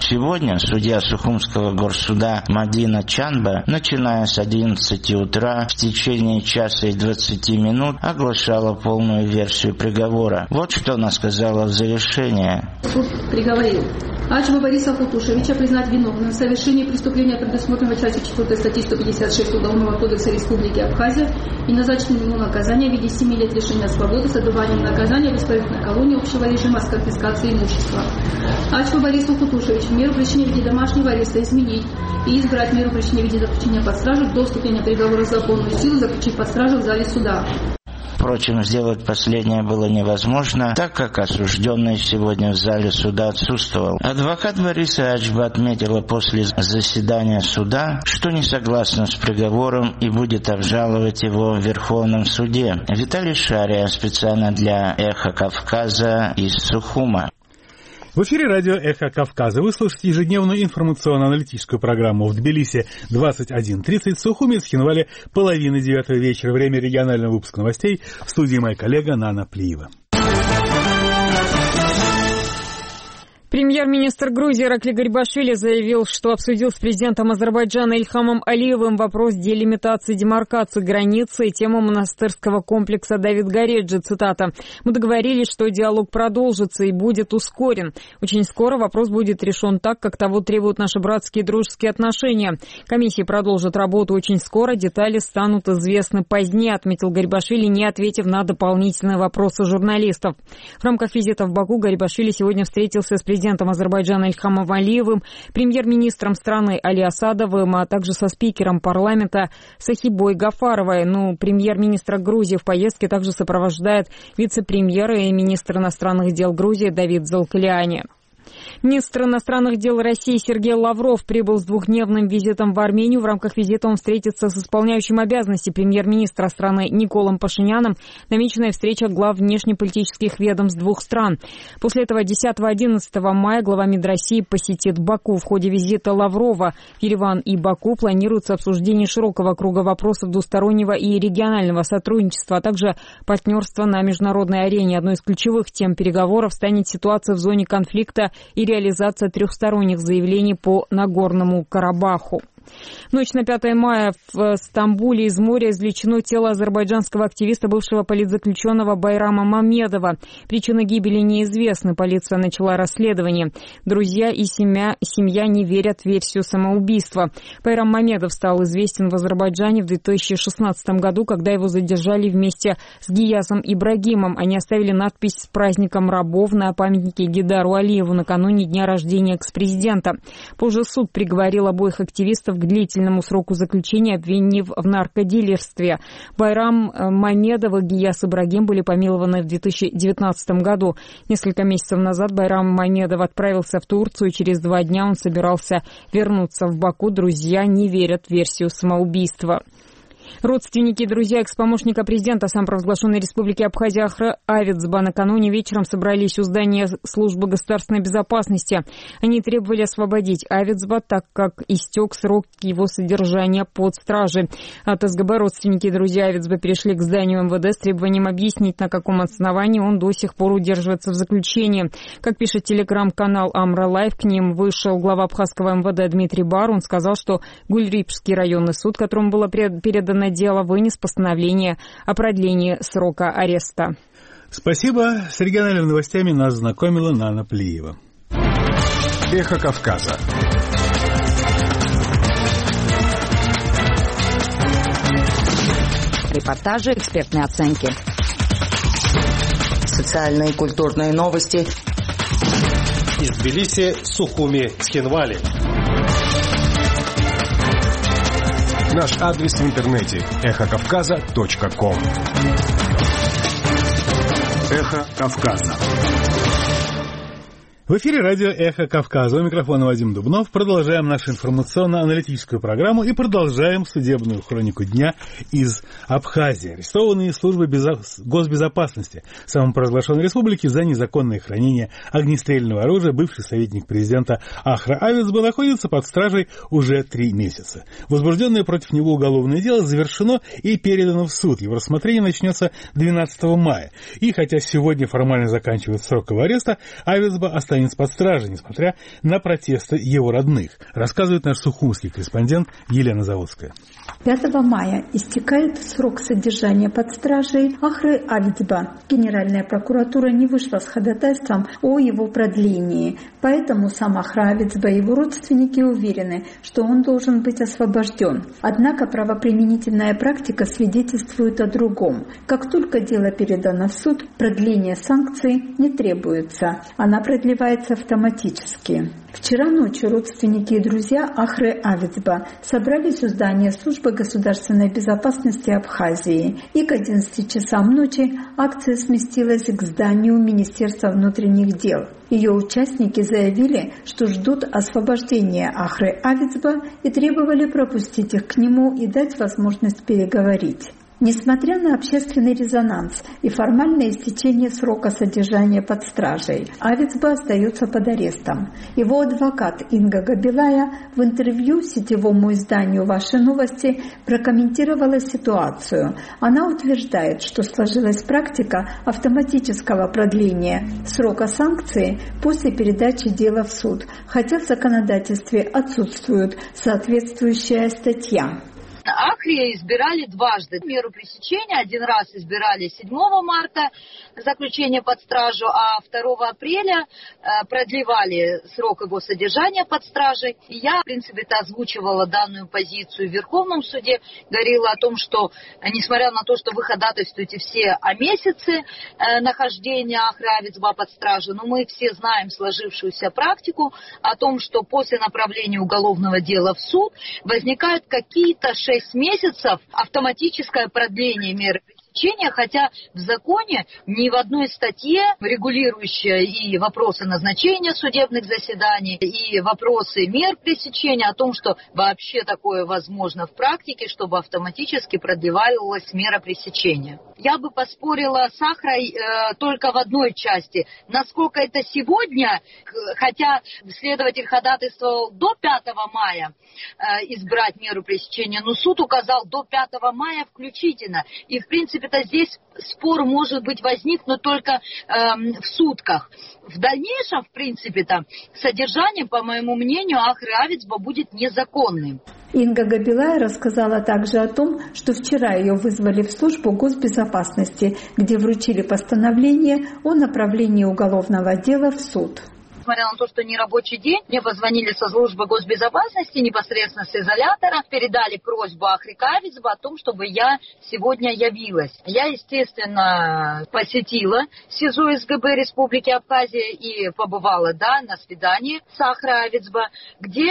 Сегодня судья Сухумского горсуда Мадина Чанба, начиная с одиннадцати утра, в течение часа и двадцати минут оглашала полную версию приговора. Вот что она сказала в завершении. Суд приговорил Аджба Бориса Футушевича признать виновным в совершении преступления, предусмотренного частью четвёртой статьи сто пятьдесят шесть Уголовного кодекса Республики Абхазия, и назначить ему наказание в виде семи лет лишения свободы с отбыванием наказания в исправительной колонии общего режима с конфискацией имущества. Аджба Борису Футушевичу меру пресечения в виде домашнего ареста изменить и избрать меру пресечения в виде заключения под стражу до вступления приговора в законную силу, заключить под стражу в зале суда. Впрочем, сделать последнее было невозможно, так как осужденный сегодня в зале суда отсутствовал. Адвокат Бориса Аджба отметила после заседания суда, что не согласна с приговором и будет обжаловать его в Верховном суде. Виталий Шария специально для «Эхо Кавказа» из Сухума. В эфире радио «Эхо Кавказа». Вы слушаете ежедневную информационно-аналитическую программу в Тбилиси двадцать один тридцать, в Сухуме, Схинвале половина девятого вечера. Время регионального выпуска новостей. В студии моя коллега Нана Плиева. Премьер-министр Грузии Иракли Гарибашвили заявил, что обсудил с президентом Азербайджана Ильхамом Алиевым вопрос делимитации демаркации границы и тему монастырского комплекса Давид-Гореджи. Цитата. «Мы договорились, что диалог продолжится и будет ускорен. Очень скоро вопрос будет решен так, как того требуют наши братские и дружеские отношения. Комиссия продолжит работу очень скоро, детали станут известны позднее», отметил Гарибашвили, не ответив на дополнительные вопросы журналистов. В рамках визита в Баку Гарибашвили сегодня встретился с президентом президентом Азербайджана Ильхамом Алиевым, премьер-министром страны Али Асадовым, а также со спикером парламента Сахибой Гафаровой. Ну, премьер-министра Грузии в поездке также сопровождает вице-премьер и министр иностранных дел Грузии Давид Залкляни. Министр иностранных дел России Сергей Лавров прибыл с двухдневным визитом в Армению. В рамках визита он встретится с исполняющим обязанности премьер-министра страны Николом Пашиняном. Намеченная встреча глав внешнеполитических ведомств двух стран. После этого десятого-одиннадцатого мая глава МИД России посетит Баку. В ходе визита Лаврова в Ереван и Баку планируется обсуждение широкого круга вопросов двустороннего и регионального сотрудничества, а также партнерства на международной арене. Одной из ключевых тем переговоров станет ситуация в зоне конфликта и реализация трехсторонних заявлений по Нагорному Карабаху. В ночь на пятое мая в Стамбуле из моря извлечено тело азербайджанского активиста, бывшего политзаключенного Байрама Мамедова. Причины гибели неизвестны. Полиция начала расследование. Друзья и семья, семья не верят в версию самоубийства. Байрам Мамедов стал известен в Азербайджане в две тысячи шестнадцатом году, когда его задержали вместе с Гиязом Ибрагимом. Они оставили надпись с праздником рабов на памятнике Гидару Алиеву накануне дня рождения экс-президента. Позже суд приговорил обоих активистов к длительному сроку заключения, обвинив в наркодилерстве. Байрам Мамедов и Гияс Ибрагим были помилованы в две тысячи девятнадцатом году. Несколько месяцев назад Байрам Мамедов отправился в Турцию. Через два дня он собирался вернуться в Баку. Друзья не верят в версию самоубийства. Родственники и друзья экс-помощника президента самопровозглашенной республики Абхазия Ахра Авицба накануне вечером собрались у здания службы государственной безопасности. Они требовали освободить Авицба, так как истек срок его содержания под стражей. От СГБ родственники и друзья Авицба перешли к зданию МВД с требованием объяснить, на каком основании он до сих пор удерживается в заключении. Как пишет телеграм-канал Амра Лайв, к ним вышел глава абхазского МВД Дмитрий Бар. Он сказал, что Гульрипский районный суд, которому было передано дело, вынес постановление о продлении срока ареста. Спасибо. С региональными новостями нас знакомила Нана Плиева. Эхо Кавказа. Репортажи, экспертные оценки. Социальные и культурные новости. Из Тбилиси, Сухуми, Схинвали. Наш адрес в интернете эхо кавказа точка ком. Эхо Кавказа. В эфире радио «Эхо Кавказа». У микрофона Вадим Дубнов. Продолжаем нашу информационно-аналитическую программу и продолжаем судебную хронику дня из Абхазии. Арестованные службы безо... госбезопасности самопровозглашенной республики за незаконное хранение огнестрельного оружия бывший советник президента Ахра Авицба находится под стражей уже три месяца. Возбужденное против него уголовное дело завершено и передано в суд. Его рассмотрение начнется двенадцатого мая. И хотя сегодня формально заканчивается срок его ареста, Авицба остается останется под стражей, несмотря на протесты его родных, рассказывает наш сухумский корреспондент Елена Заводская. пятого мая истекает срок содержания под стражей Ахры Авицба. Генеральная прокуратура не вышла с ходатайством о его продлении, поэтому сам Ахра Авицба и его родственники уверены, что он должен быть освобожден. Однако правоприменительная практика свидетельствует о другом. Как только дело передано в суд, продление санкций не требуется. Она продлевается автоматически. Вчера ночью родственники и друзья Ахры Авицба собрались у здания Службы государственной безопасности Абхазии, и к одиннадцати часам ночи акция сместилась к зданию Министерства внутренних дел. Ее участники заявили, что ждут освобождения Ахры Авицба и требовали пропустить их к нему и дать возможность переговорить. Несмотря на общественный резонанс и формальное истечение срока содержания под стражей, Авицба остается под арестом. Его адвокат Инга Габилая в интервью сетевому изданию «Ваши новости» прокомментировала ситуацию. Она утверждает, что сложилась практика автоматического продления срока санкции после передачи дела в суд, хотя в законодательстве отсутствует соответствующая статья. Ахре избирали дважды меру пресечения. Один раз избирали седьмого марта заключение под стражу, а второго апреля продлевали срок его содержания под стражей. И я, в принципе-то, озвучивала данную позицию в Верховном суде, говорила о том, что, несмотря на то, что вы ходатайствуете все о месяце нахождения Ахры Авицба под стражей, но мы все знаем сложившуюся практику о том, что после направления уголовного дела в суд возникают какие-то шесть месяцев автоматическое продление меры пресечения, хотя в законе ни в одной статье, регулирующей и вопросы назначения судебных заседаний, и вопросы мер пресечения, о том, что вообще такое возможно в практике, чтобы автоматически продлевалась мера пресечения. Я бы поспорила с Ахрой э, только в одной части. Насколько это сегодня, хотя следователь ходатайствовал до пятого мая э, избрать меру пресечения, но суд указал до пятого мая включительно. И, в принципе-то, здесь спор может быть возникнут только э, в сутках. В дальнейшем, в принципе-то, содержание, по моему мнению, Ахры Авицба будет незаконным. Инга Габилая рассказала также о том, что вчера ее вызвали в службу госбезопасности, где вручили постановление о направлении уголовного дела в суд. Несмотря на то, что не рабочий день, мне позвонили со службы госбезопасности, непосредственно с изолятора, передали просьбу Ахре Авицба о том, чтобы я сегодня явилась. Я, естественно, посетила СИЗО СГБ Республики Абхазия и побывала, да, на свидании с Ахрой Авицба, где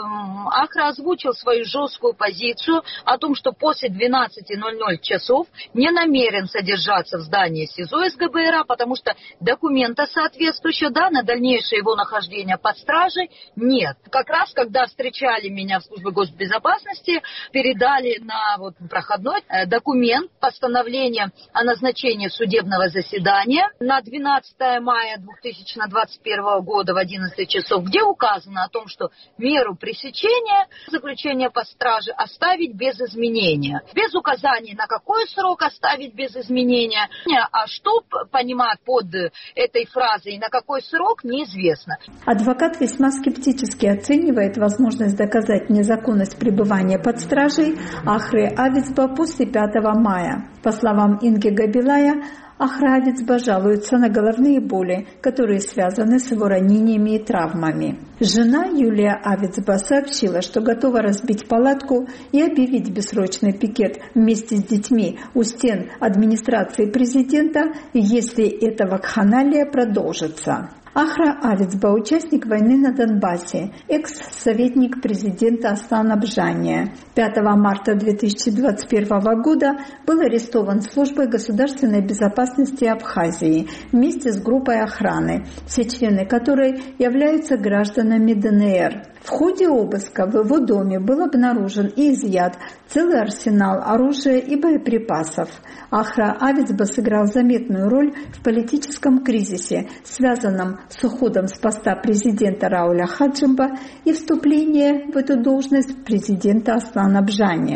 Ахра озвучил свою жесткую позицию о том, что после двенадцати ноль-ноль часов не намерен содержаться в здании СИЗО СГБ, потому что документа соответствующего, да, на дальнейшее его нахождения под стражей нет. Как раз, когда встречали меня в службе госбезопасности, передали на вот проходной документ, постановление о назначении судебного заседания на двенадцатое мая две тысячи двадцать первого года в одиннадцать часов, где указано о том, что меру пресечения, заключения под стражей оставить без изменения. Без указаний, на какой срок оставить без изменения, а что понимать под этой фразой и на какой срок, неизвестно. Адвокат весьма скептически оценивает возможность доказать незаконность пребывания под стражей Ахры Авицба после пятого мая. По словам Инги Габилая, Ахра Авицба жалуется на головные боли, которые связаны с его ранениями и травмами. Жена Юлия Авицба сообщила, что готова разбить палатку и объявить бессрочный пикет вместе с детьми у стен администрации президента, если эта вакханалия продолжится. Ахра Авицба – участник войны на Донбассе, экс-советник президента Аслана Бжания. пятого марта две тысячи двадцать первого года был арестован службой государственной безопасности Абхазии вместе с группой охраны, все члены которой являются гражданами ДНР. В ходе обыска в его доме был обнаружен и изъят целый арсенал оружия и боеприпасов. Ахра Авицба сыграл заметную роль в политическом кризисе, связанном с уходом с поста президента Рауля Хаджимба и вступлением в эту должность президента Аслана Бжания.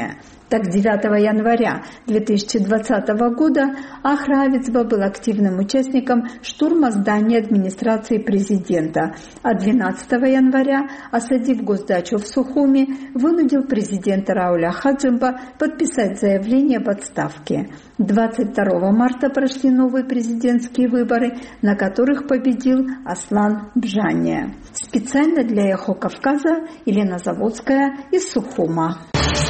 Так, девятого января две тысячи двадцатого года Ахра Авицба был активным участником штурма здания администрации президента, а двенадцатого января, осадив госдачу в Сухуми, вынудил президента Рауля Хаджимба подписать заявление об отставке. двадцать второго марта прошли новые президентские выборы, на которых победил Аслан Бжания. Специально для «Эхо Кавказа» Елена Заводская из Сухума.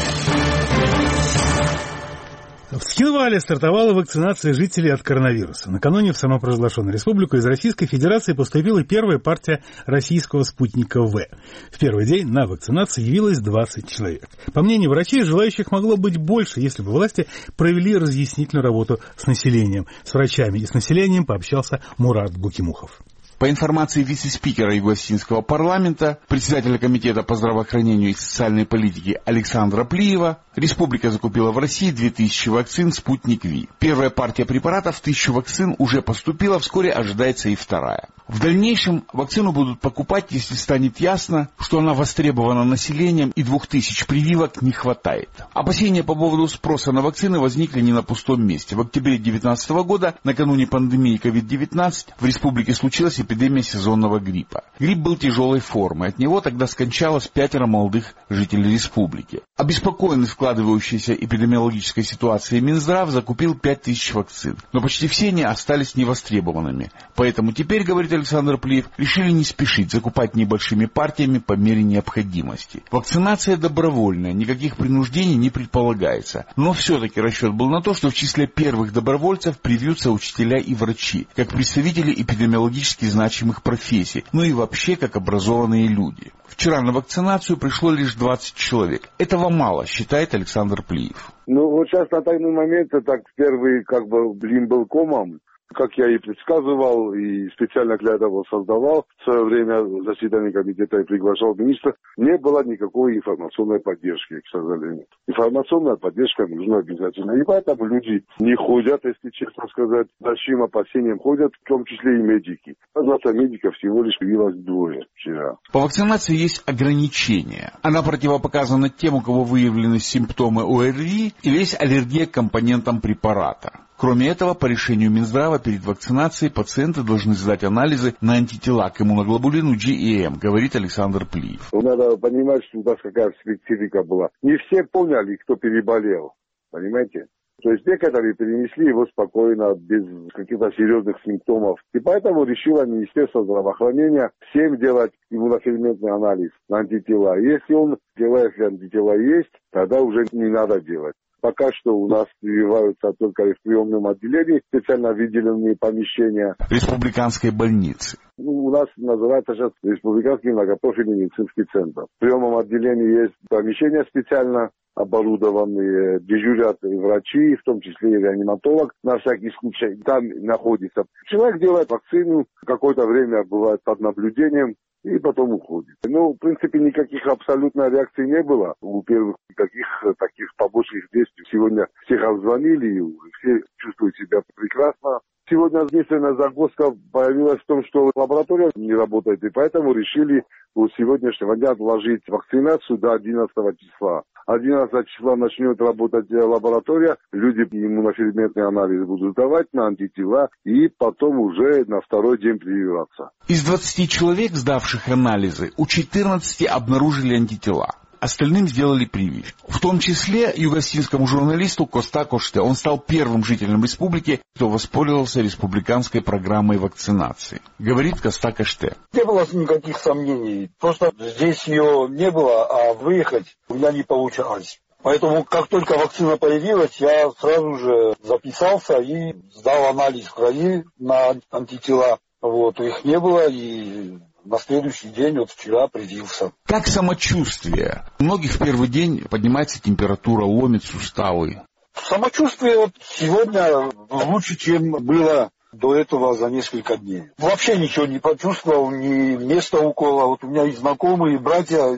В Цхинвале стартовала вакцинация жителей от коронавируса. Накануне в самопровозглашенную республику из Российской Федерации поступила первая партия российского спутника В. В первый день на вакцинацию явилось двадцать человек. По мнению врачей, желающих могло быть больше, если бы власти провели разъяснительную работу с населением. С врачами и с населением пообщался Мурат Гукимухов. По информации вице-спикера Юго-Осетинского парламента, председателя комитета по здравоохранению и социальной политике Александра Плиева, республика закупила в России две тысячи вакцин «Спутник Ви». Первая партия препаратов, тысячу вакцин, уже поступила, вскоре ожидается и вторая. В дальнейшем вакцину будут покупать, если станет ясно, что она востребована населением и двух тысяч прививок не хватает. Опасения по поводу спроса на вакцины возникли не на пустом месте. В октябре две тысячи девятнадцатого года, накануне пандемии ковид девятнадцать, в республике случилась эпидемия сезонного гриппа. Грипп был тяжелой формы, от него тогда скончалось пятеро молодых жителей республики. Обеспокоенный складывающейся эпидемиологической ситуацией Минздрав закупил пять тысяч вакцин, но почти все они остались невостребованными. Поэтому теперь, говорит Александр Плиев, решили не спешить, закупать небольшими партиями по мере необходимости. Вакцинация добровольная, никаких принуждений не предполагается. Но все-таки расчет был на то, что в числе первых добровольцев привьются учителя и врачи, как представители эпидемиологически значимых профессий, ну и вообще как образованные люди. Вчера на вакцинацию пришло лишь двадцать человек. Этого мало, считает Александр Плиев. Ну вот сейчас на данный момент, так первый как бы блин был комом. Как я и предсказывал, и специально для этого создавал, в свое время заседание комитета и приглашал министра, не было никакой информационной поддержки, к сожалению. Информационная поддержка нужна обязательно. И поэтому люди не ходят, если честно сказать, с большим опасением ходят, в том числе и медики. А двадцать медиков всего лишь появилось двое вчера. По вакцинации есть ограничения. Она противопоказана тем, у кого выявлены симптомы ОРВИ или есть аллергия к компонентам препарата. Кроме этого, по решению Минздрава, перед вакцинацией пациенты должны сдать анализы на антитела к иммуноглобулину джи и эм, говорит Александр Плиев. Надо понимать, что у нас какая специфика была. Не все поняли, кто переболел. Понимаете? То есть некоторые перенесли его спокойно, без каких-то серьезных симптомов. И поэтому решило Министерство здравоохранения всем делать иммуноферментный анализ на антитела. Если он делает, если антитела есть, тогда уже не надо делать. Пока что у нас прививаются только в приемном отделении, специально выделенные помещения. Республиканской больницы. Ну, у нас называется сейчас Республиканский многопрофильный медицинский центр. В приемном отделении есть помещения специально оборудованные, дежурят врачи, в том числе и реаниматолог, на всякий случай там находится. Человек делает вакцину, какое-то время бывает под наблюдением, и потом уходит. Ну, в принципе, никаких абсолютно реакций не было. У первых никаких таких побочных действий. Сегодня всех обзвонили, все чувствуют себя прекрасно. Сегодня единственная загвоздка появилась в том, что лаборатория не работает, и поэтому решили у сегодняшнего дня отложить вакцинацию до одиннадцатого числа. одиннадцатого числа начнет работать лаборатория, люди иммуноферментный анализ будут сдавать на антитела, и потом уже на второй день прививаться. Из двадцати человек, сдавших анализы, у четырнадцати обнаружили антитела. Остальным сделали прививку. В том числе юго-осетинскому журналисту Коста Коште. Он стал первым жителем республики, кто воспользовался республиканской программой вакцинации. Говорит Коста Коште. Не было никаких сомнений. Просто здесь ее не было, а выехать у меня не получалось. Поэтому, как только вакцина появилась, я сразу же записался и сдал анализ крови на антитела. Вот, их не было, и на следующий день, вот вчера, привился. Как самочувствие? У многих в первый день поднимается температура, ломит суставы. Самочувствие вот сегодня лучше, чем было до этого за несколько дней. Вообще ничего не почувствовал, ни места укола. Вот у меня и знакомые, и братья,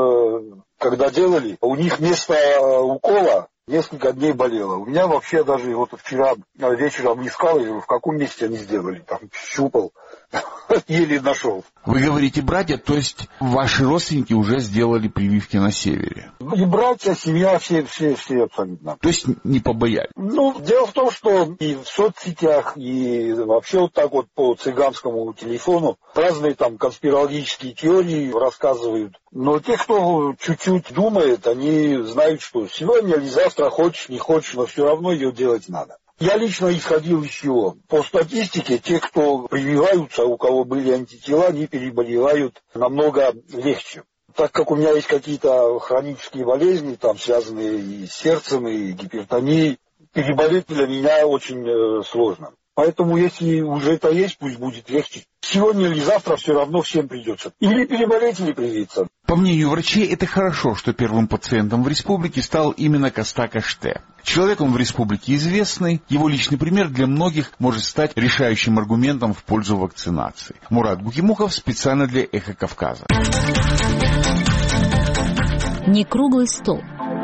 им, когда делали, у них место укола несколько дней болело. У меня вообще даже вот вчера вечером искал, в каком месте они сделали, там щупал. еле нашел. Вы говорите братья, то есть ваши родственники уже сделали прививки на севере? И братья, семья, все, все, все абсолютно. То есть не побоялись? Ну, дело в том, что и в соцсетях, и вообще вот так вот по цыганскому телефону разные там конспирологические теории рассказывают. Но те, кто чуть-чуть думает, они знают, что сегодня или завтра, хочешь, не хочешь, но все равно ее делать надо. Я лично исходил из чего? По статистике, те, кто прививаются, у кого были антитела, они переболевают намного легче. Так как у меня есть какие-то хронические болезни, там связанные и с сердцем, и гипертонией, переболеть для меня очень э, сложно. Поэтому, если уже это есть, пусть будет легче. Сегодня или завтра все равно всем придется. Или переболеть, или привиться. По мнению врачей, это хорошо, что первым пациентом в республике стал именно Коста Каште. Человек он в республике известный, его личный пример для многих может стать решающим аргументом в пользу вакцинации. Мурат Гукимухов специально для «Эхо Кавказа». Не круглый стол.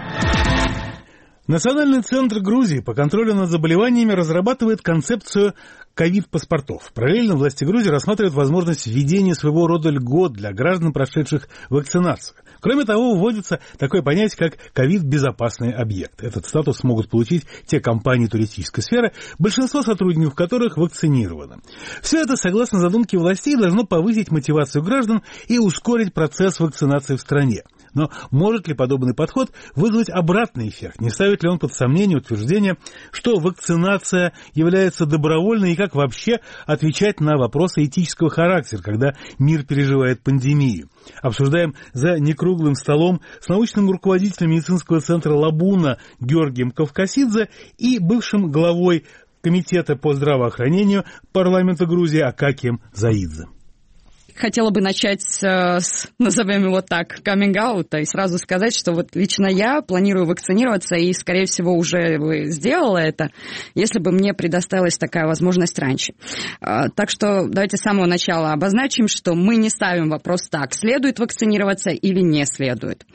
Национальный центр Грузии по контролю над заболеваниями разрабатывает концепцию ковид-паспортов. Параллельно власти Грузии рассматривают возможность введения своего рода льгот для граждан, прошедших вакцинацию. Кроме того, вводится такое понятие, как ковид-безопасный объект. Этот статус смогут получить те компании туристической сферы, большинство сотрудников которых вакцинировано. Все это, согласно задумке властей, должно повысить мотивацию граждан и ускорить процесс вакцинации в стране. Но может ли подобный подход вызвать обратный эффект? Не ставит ли он под сомнение утверждение, что вакцинация является добровольной и как вообще отвечать на вопросы этического характера, когда мир переживает пандемию? Обсуждаем за некруглым столом с научным руководителем медицинского центра Лабуна Георгием Кавкасидзе и бывшим главой Комитета по здравоохранению парламента Грузии Акакием Заидзе. Хотела бы начать с, назовем его так, каминг-аута, и сразу сказать, что вот лично я планирую вакцинироваться, и, скорее всего, уже сделала это, если бы мне предоставилась такая возможность раньше. Так что давайте с самого начала обозначим, что мы не ставим вопрос так, следует вакцинироваться или не следует.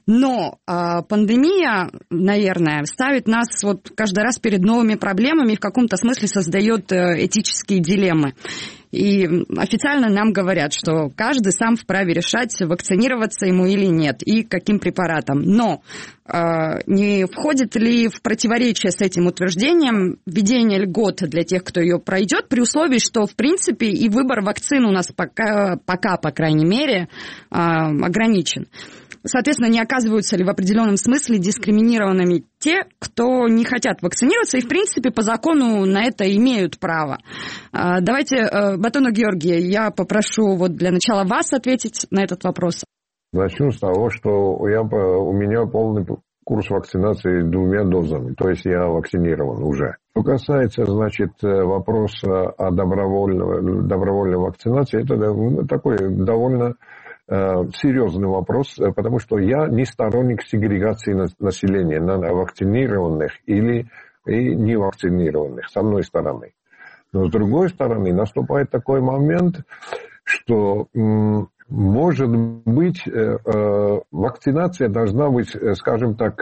Но пандемия, наверное, ставит нас вот каждый раз перед новыми проблемами и в каком-то смысле создает этические дилеммы. И официально нам говорят, что каждый сам вправе решать, вакцинироваться ему или нет, и каким препаратом. Но э, не входит ли в противоречие с этим утверждением введение льгот для тех, кто ее пройдет, при условии, что, в принципе, и выбор вакцин у нас пока, пока по крайней мере, э, ограничен? Соответственно, не оказываются ли в определенном смысле дискриминированными те, кто не хотят вакцинироваться и, в принципе, по закону на это имеют право. Давайте, Батону Георгий, я попрошу вот для начала вас ответить на этот вопрос. Начну с того, что я, у меня полный курс вакцинации двумя дозами, то есть я вакцинирован уже. Что касается, значит, вопроса о добровольной, добровольной вакцинации, это такой довольно серьезный вопрос, потому что я не сторонник сегрегации населения на вакцинированных или и невакцинированных, с одной стороны. Но с другой стороны, наступает такой момент, что, может быть, вакцинация должна быть, скажем так,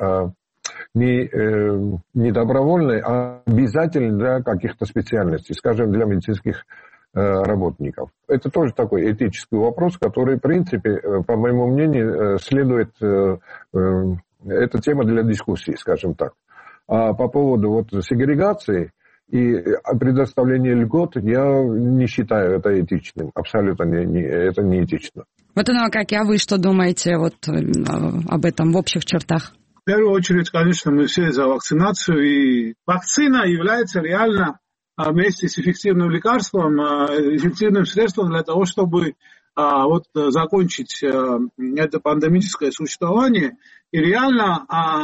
не, не добровольной, а обязательной для каких-то специальностей, скажем, для медицинских работников. Это тоже такой этический вопрос, который, в принципе, по моему мнению, следует... Это тема для дискуссии, скажем так. А по поводу вот сегрегации и предоставления льгот, я не считаю это этичным. Абсолютно не, не, это не этично. Вот оно как, а вы что думаете вот об этом в общих чертах? В первую очередь, конечно, мы все за вакцинацию. И вакцина является реально вместе с эффективным лекарством, эффективным средством для того, чтобы вот, закончить это пандемическое существование. И реально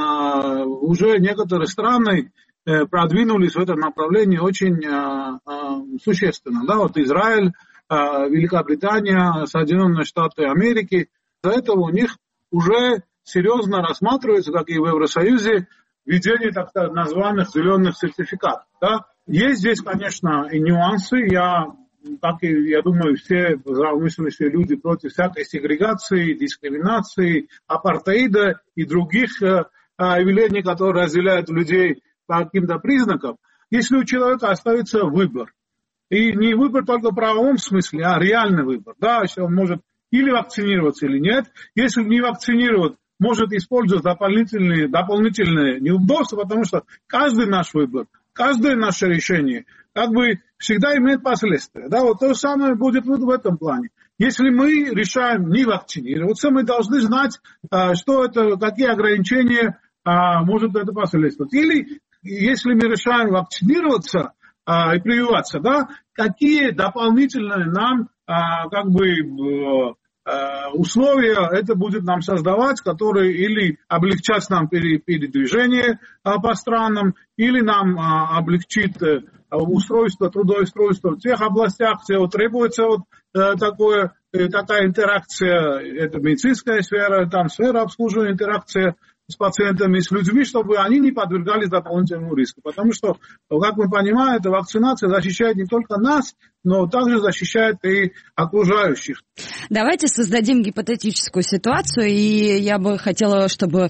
уже некоторые страны продвинулись в этом направлении очень существенно. Да, вот Израиль, Великобритания, Соединенные Штаты Америки. Из-за этого у них уже серьезно рассматривается, как и в Евросоюзе, введение так называемых зеленых сертификатов. Да? Есть здесь, конечно, и нюансы. Я, как и, я думаю, все здравомыслящие люди против всякой сегрегации, дискриминации, апартеида и других э, явлений, которые разделяют людей по каким-то признакам. Если у человека остается выбор, И не выбор только в правовом смысле, а реальный выбор. Да, если он может или вакцинироваться, или нет. Если не вакцинировать, может использовать дополнительные, дополнительные неудобства, потому что каждый наш выбор, каждое наше решение как бы всегда имеет последствия. Да, вот то же самое будет в этом плане. Если мы решаем не вакцинироваться, мы должны знать, что это, какие ограничения может это последствовать. Или если мы решаем вакцинироваться и прививаться, да, какие дополнительные нам как бы условия это будет нам создавать, которые или облегчат нам передвижение по странам, или нам облегчит устройство, трудоустройство в тех областях, где вот требуется вот такое, такая интеракция, это медицинская сфера, там сфера обслуживания, интеракция с пациентами, с людьми, чтобы они не подвергались дополнительному риску. Потому что, как мы понимаем, эта вакцинация защищает не только нас, но также защищает и окружающих. Давайте создадим гипотетическую ситуацию, и я бы хотела, чтобы э,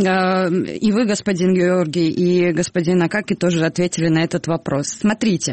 и вы, господин Георгий, и господин Акаки тоже ответили на этот вопрос. Смотрите,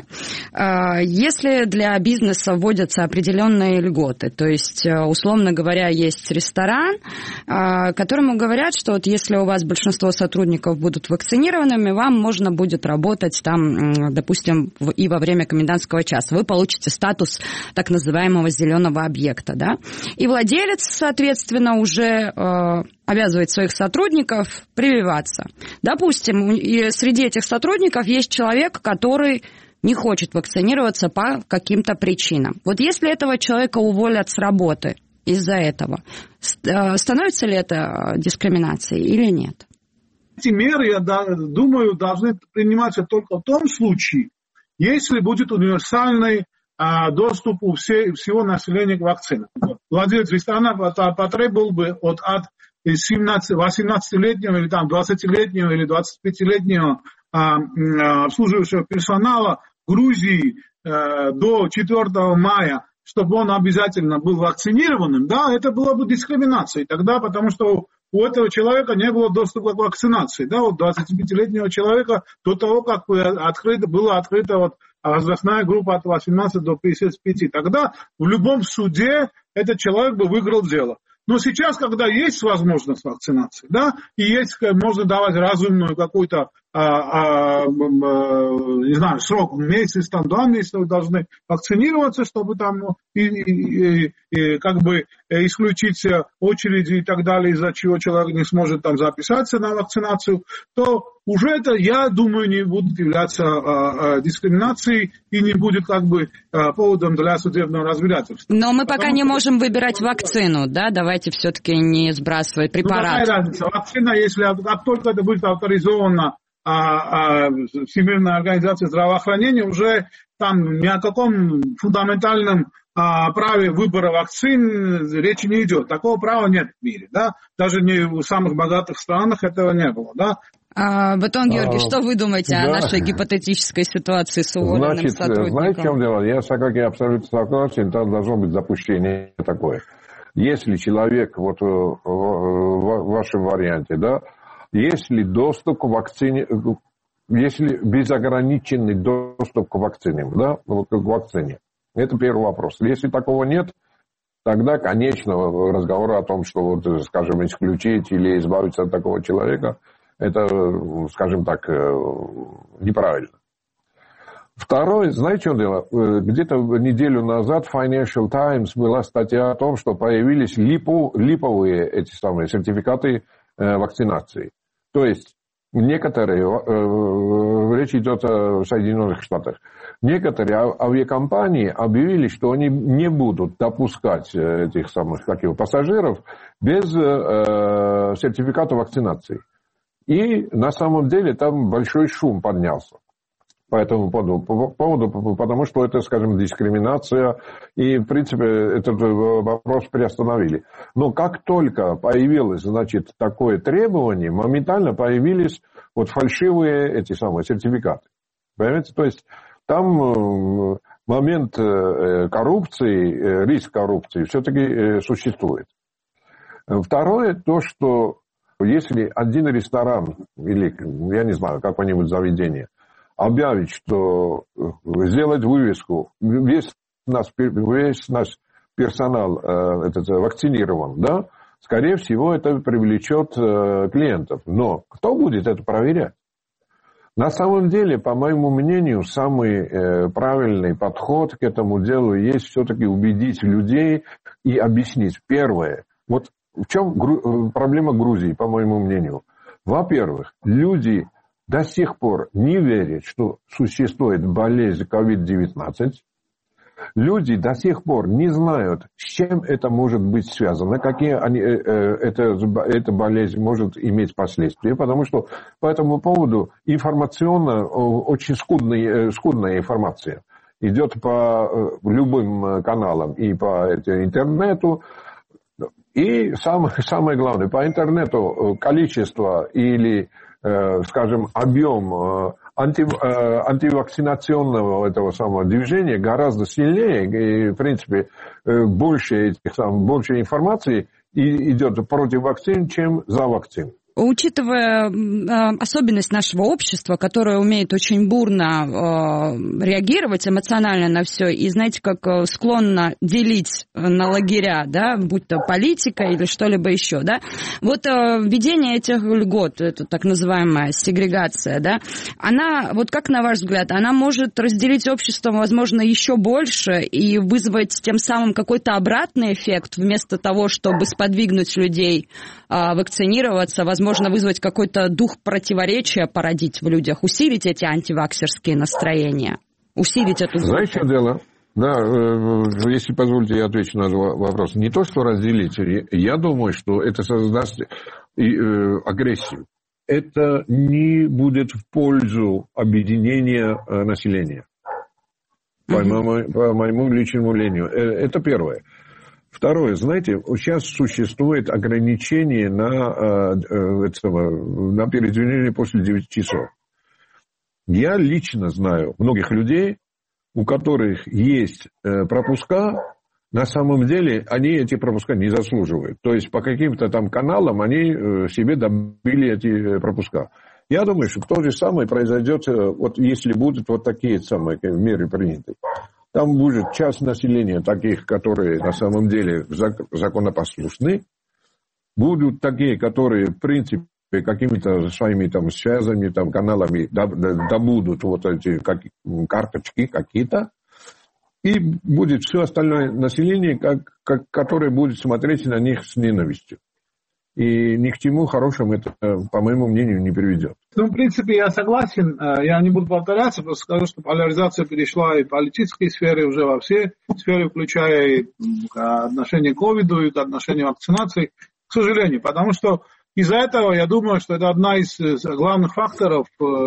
э, если для бизнеса вводятся определенные льготы, то есть, условно говоря, есть ресторан, э, которому говорят, что вот если у вас большинство сотрудников будут вакцинированными, вам можно будет работать там, допустим, и во время комендантского часа. Вы получите статус так называемого зеленого объекта, да, и владелец, соответственно, уже э, обязывает своих сотрудников прививаться. Допустим, и среди этих сотрудников есть человек, который не хочет вакцинироваться по каким-то причинам. Вот если этого человека уволят с работы из-за этого, становится ли это дискриминацией или нет? Эти меры, я думаю, должны приниматься только в том случае, если будет универсальный доступ у все, всего населения к вакцинам. Владелец ресторана потребовал бы от, от восемнадцатилетнего или там, двадцатилетнего или двадцатипятилетнего обслуживающего персонала Грузии до четвёртого мая, чтобы он обязательно был вакцинированным, да, это было бы дискриминацией тогда, потому что у этого человека не было доступа к вакцинации, да, у двадцатипятилетнего человека до того, как открыто, была открыта вот возрастная группа от восемнадцати до пятидесяти пяти, тогда в любом суде этот человек бы выиграл дело. Но сейчас, когда есть возможность вакцинации, да, и есть, можно давать разумную какую-то, а, а, а, не знаю, срок, месяц, там, два месяца вы должны вакцинироваться, чтобы там и, и, и, и, как бы исключить очереди и так далее, из-за чего человек не сможет там записаться на вакцинацию, то уже это, я думаю, не будет являться а, а, дискриминацией и не будет как бы а, поводом для судебного разбирательства. Но мы пока Потому не можем выбирать вакцину, да? Давайте все-таки не сбрасывать препарат. Ну, какая разница? Вакцина, если как только это будет авторизовано а, а, Всемирной организацией здравоохранения, уже там ни о каком фундаментальном а, праве выбора вакцин речи не идет. Такого права нет в мире, да? Даже не в самых богатых странах этого не было, да? А, Батон Георгий, а, что вы думаете да. о нашей гипотетической ситуации с уволенным Значит, сотрудником? Знаете, в чем дело? Я с Акаки абсолютно согласен, там должно быть запущение такое. Если человек, вот в вашем варианте, да, если доступ к вакцине, если безограниченный доступ к вакцине, да, к вакцине, это первый вопрос. Если такого нет, тогда, конечно, разговор о том, что, вот, скажем, исключить или избавиться от такого человека, это, скажем так, неправильно. Второе, знаете, что дело? Где-то неделю назад в Financial Times была статья о том, что появились липу, липовые эти самые сертификаты э, вакцинации. То есть некоторые, э, речь идет о Соединенных Штатах, некоторые авиакомпании объявили, что они не будут допускать этих самых как его, пассажиров без э, сертификата вакцинации. И на самом деле там большой шум поднялся по этому поводу, потому что это, скажем, дискриминация, и, в принципе, этот вопрос приостановили. Но как только появилось, значит, такое требование, моментально появились вот фальшивые эти самые сертификаты. Понимаете? То есть там момент коррупции, риск коррупции все-таки существует. Второе, то, что если один ресторан или, я не знаю, какое-нибудь заведение объявить, что сделать вывеску, весь наш, весь наш персонал э, этот, вакцинирован, да, скорее всего, это привлечет э, клиентов. Но кто будет это проверять? На самом деле, по моему мнению, самый э, правильный подход к этому делу есть все-таки убедить людей и объяснить. Первое, вот в чем гру- проблема Грузии, по моему мнению? Во-первых, люди до сих пор не верят, что существует болезнь ковид девятнадцать. Люди до сих пор не знают, с чем это может быть связано, какие они, э, э, это, эта болезнь может иметь последствия, потому что по этому поводу информационно очень скудная, скудная информация. Идет по любым каналам и по интернету. И самое, самое главное, по интернету количество или, э, скажем, объем анти, э, антивакцинационного этого самого движения гораздо сильнее. И, в принципе, больше, этих, сам, больше информации идет против вакцин, чем за вакцин. Учитывая э, особенность нашего общества, которое умеет очень бурно э, реагировать эмоционально на все, и, знаете, как э, склонно делить на лагеря, да, будь то политика или что-либо еще, да, вот э, введение этих льгот, это так называемая сегрегация, да, она, вот как на ваш взгляд, она может разделить общество, возможно, еще больше и вызвать тем самым какой-то обратный эффект, вместо того, чтобы сподвигнуть людей э, вакцинироваться, возможно, можно вызвать какой-то дух противоречия, породить в людях, усилить эти антиваксерские настроения, усилить эту... Знаете, что дело? Да, если позволите, я отвечу на вопрос. Не то, что разделить. Я думаю, что это создаст агрессию. Это не будет в пользу объединения населения. По моему, по моему личному мнению. Это первое. Второе, знаете, сейчас существует ограничение на, на передвижение после девяти часов. Я лично знаю многих людей, у которых есть пропуска, на самом деле они эти пропуска не заслуживают. То есть по каким-то там каналам они себе добили эти пропуска. Я думаю, что то же самое произойдет, вот если будут вот такие самые меры приняты. Там будет часть населения таких, которые на самом деле законопослушны. Будут такие, которые, в принципе, какими-то своими там связями, там, каналами добудут вот эти как, карточки какие-то. И будет все остальное население, как, как, которое будет смотреть на них с ненавистью. И ни к чему хорошему это, по моему мнению, не приведет. Ну, в принципе, я согласен. Я не буду повторяться, просто скажу, что поляризация перешла и в политической сфере, уже во все сферы, включая и отношение к ковиду, и отношение к вакцинации, к сожалению. Потому что из-за этого, я думаю, что это одна из главных факторов,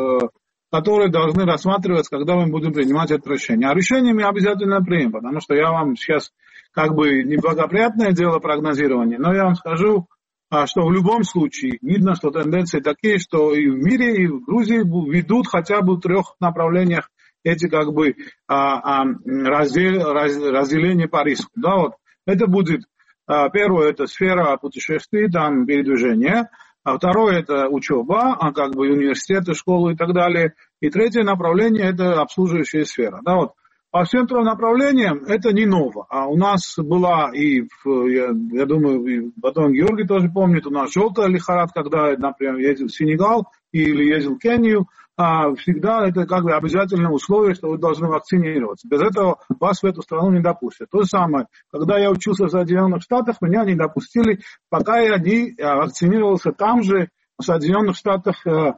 которые должны рассматриваться, когда мы будем принимать это решение. А решение мы обязательно примем, потому что я вам сейчас как бы неблагоприятное дело прогнозирования, но я вам скажу, что в любом случае видно, что тенденции такие, что и в мире, и в Грузии ведут хотя бы в трех направлениях эти как бы а, а, раздел, раз, разделение по риску. Да, вот. Это будет, а, первое, это сфера путешествий, там передвижения, а второе, это учеба, а как бы университеты, школы и так далее. И третье направление, это обслуживающая сфера. Да, вот. По всем трем направлениям это не ново. А у нас была и, я, я думаю, и потом Георгий тоже помнит, у нас желтая лихорадка, когда, например, ездил в Сенегал или ездил в Кению, а всегда это как бы обязательное условие, что вы должны вакцинироваться. Без этого вас в эту страну не допустят. То же самое, когда я учился в Соединенных Штатах, меня не допустили, пока я не вакцинировался там же, в Соединенных Штатах,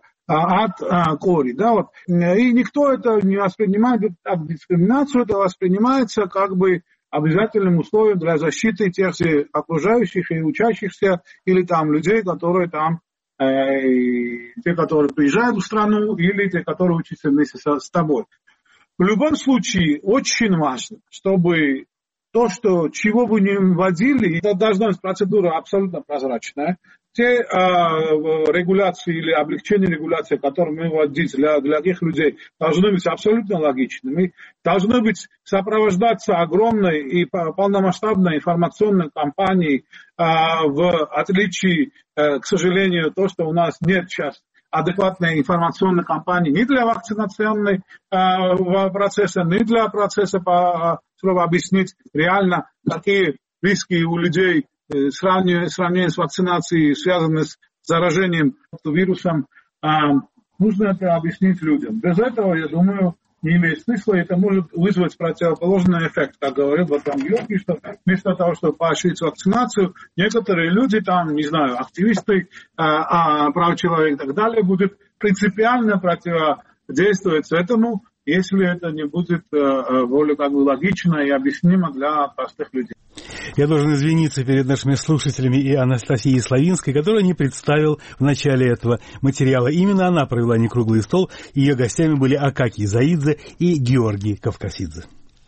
от а, кори, да, вот. И никто это не воспринимает как дискриминацию, это воспринимается как бы обязательным условием для защиты тех же окружающих и учащихся, или там людей, которые там, э, те, которые приезжают в страну, или те, которые учатся вместе со, с тобой. В любом случае, очень важно, чтобы то, что чего бы ни вводили, это должна быть процедура абсолютно прозрачная. Те э, регуляции или облегчения регуляции, которые мы вводим для, для тех людей, должны быть абсолютно логичными, должны быть сопровождаться огромной и полномасштабной информационной кампанией, э, в отличие, э, к сожалению, то, что у нас нет сейчас адекватной информационной кампании ни для вакцинационного э, процесса, ни для процесса, по, чтобы объяснить реально, какие риски у людей э, сравнение, сравнение с вакцинацией, связанные с заражением вирусом. Э, нужно это объяснить людям. Без этого, я думаю, не имеет смысла, это может вызвать противоположный эффект, как говорил Ватан Георгий, что вместо того, чтобы поощрить вакцинацию, некоторые люди, там, не знаю, активисты, а, а, прав человека и так далее, будут принципиально противодействовать этому, если это не будет а, более как бы логично и объяснимо для простых людей. Я должен извиниться перед нашими слушателями и Анастасией Славинской, которую не представил в начале этого материала. Именно она провела некруглый стол, и ее гостями были Акакий Заидзе и Георгий Кавкасидзе.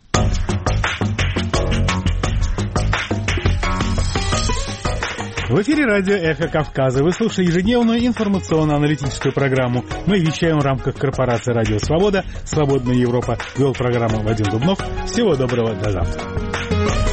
В эфире радио «Эхо Кавказа». Вы слушаете ежедневную информационно-аналитическую программу. Мы вещаем в рамках корпорации «Радио Свобода». «Свободная Европа». Вел программу Вадим Дубнов. Всего доброго, до завтра.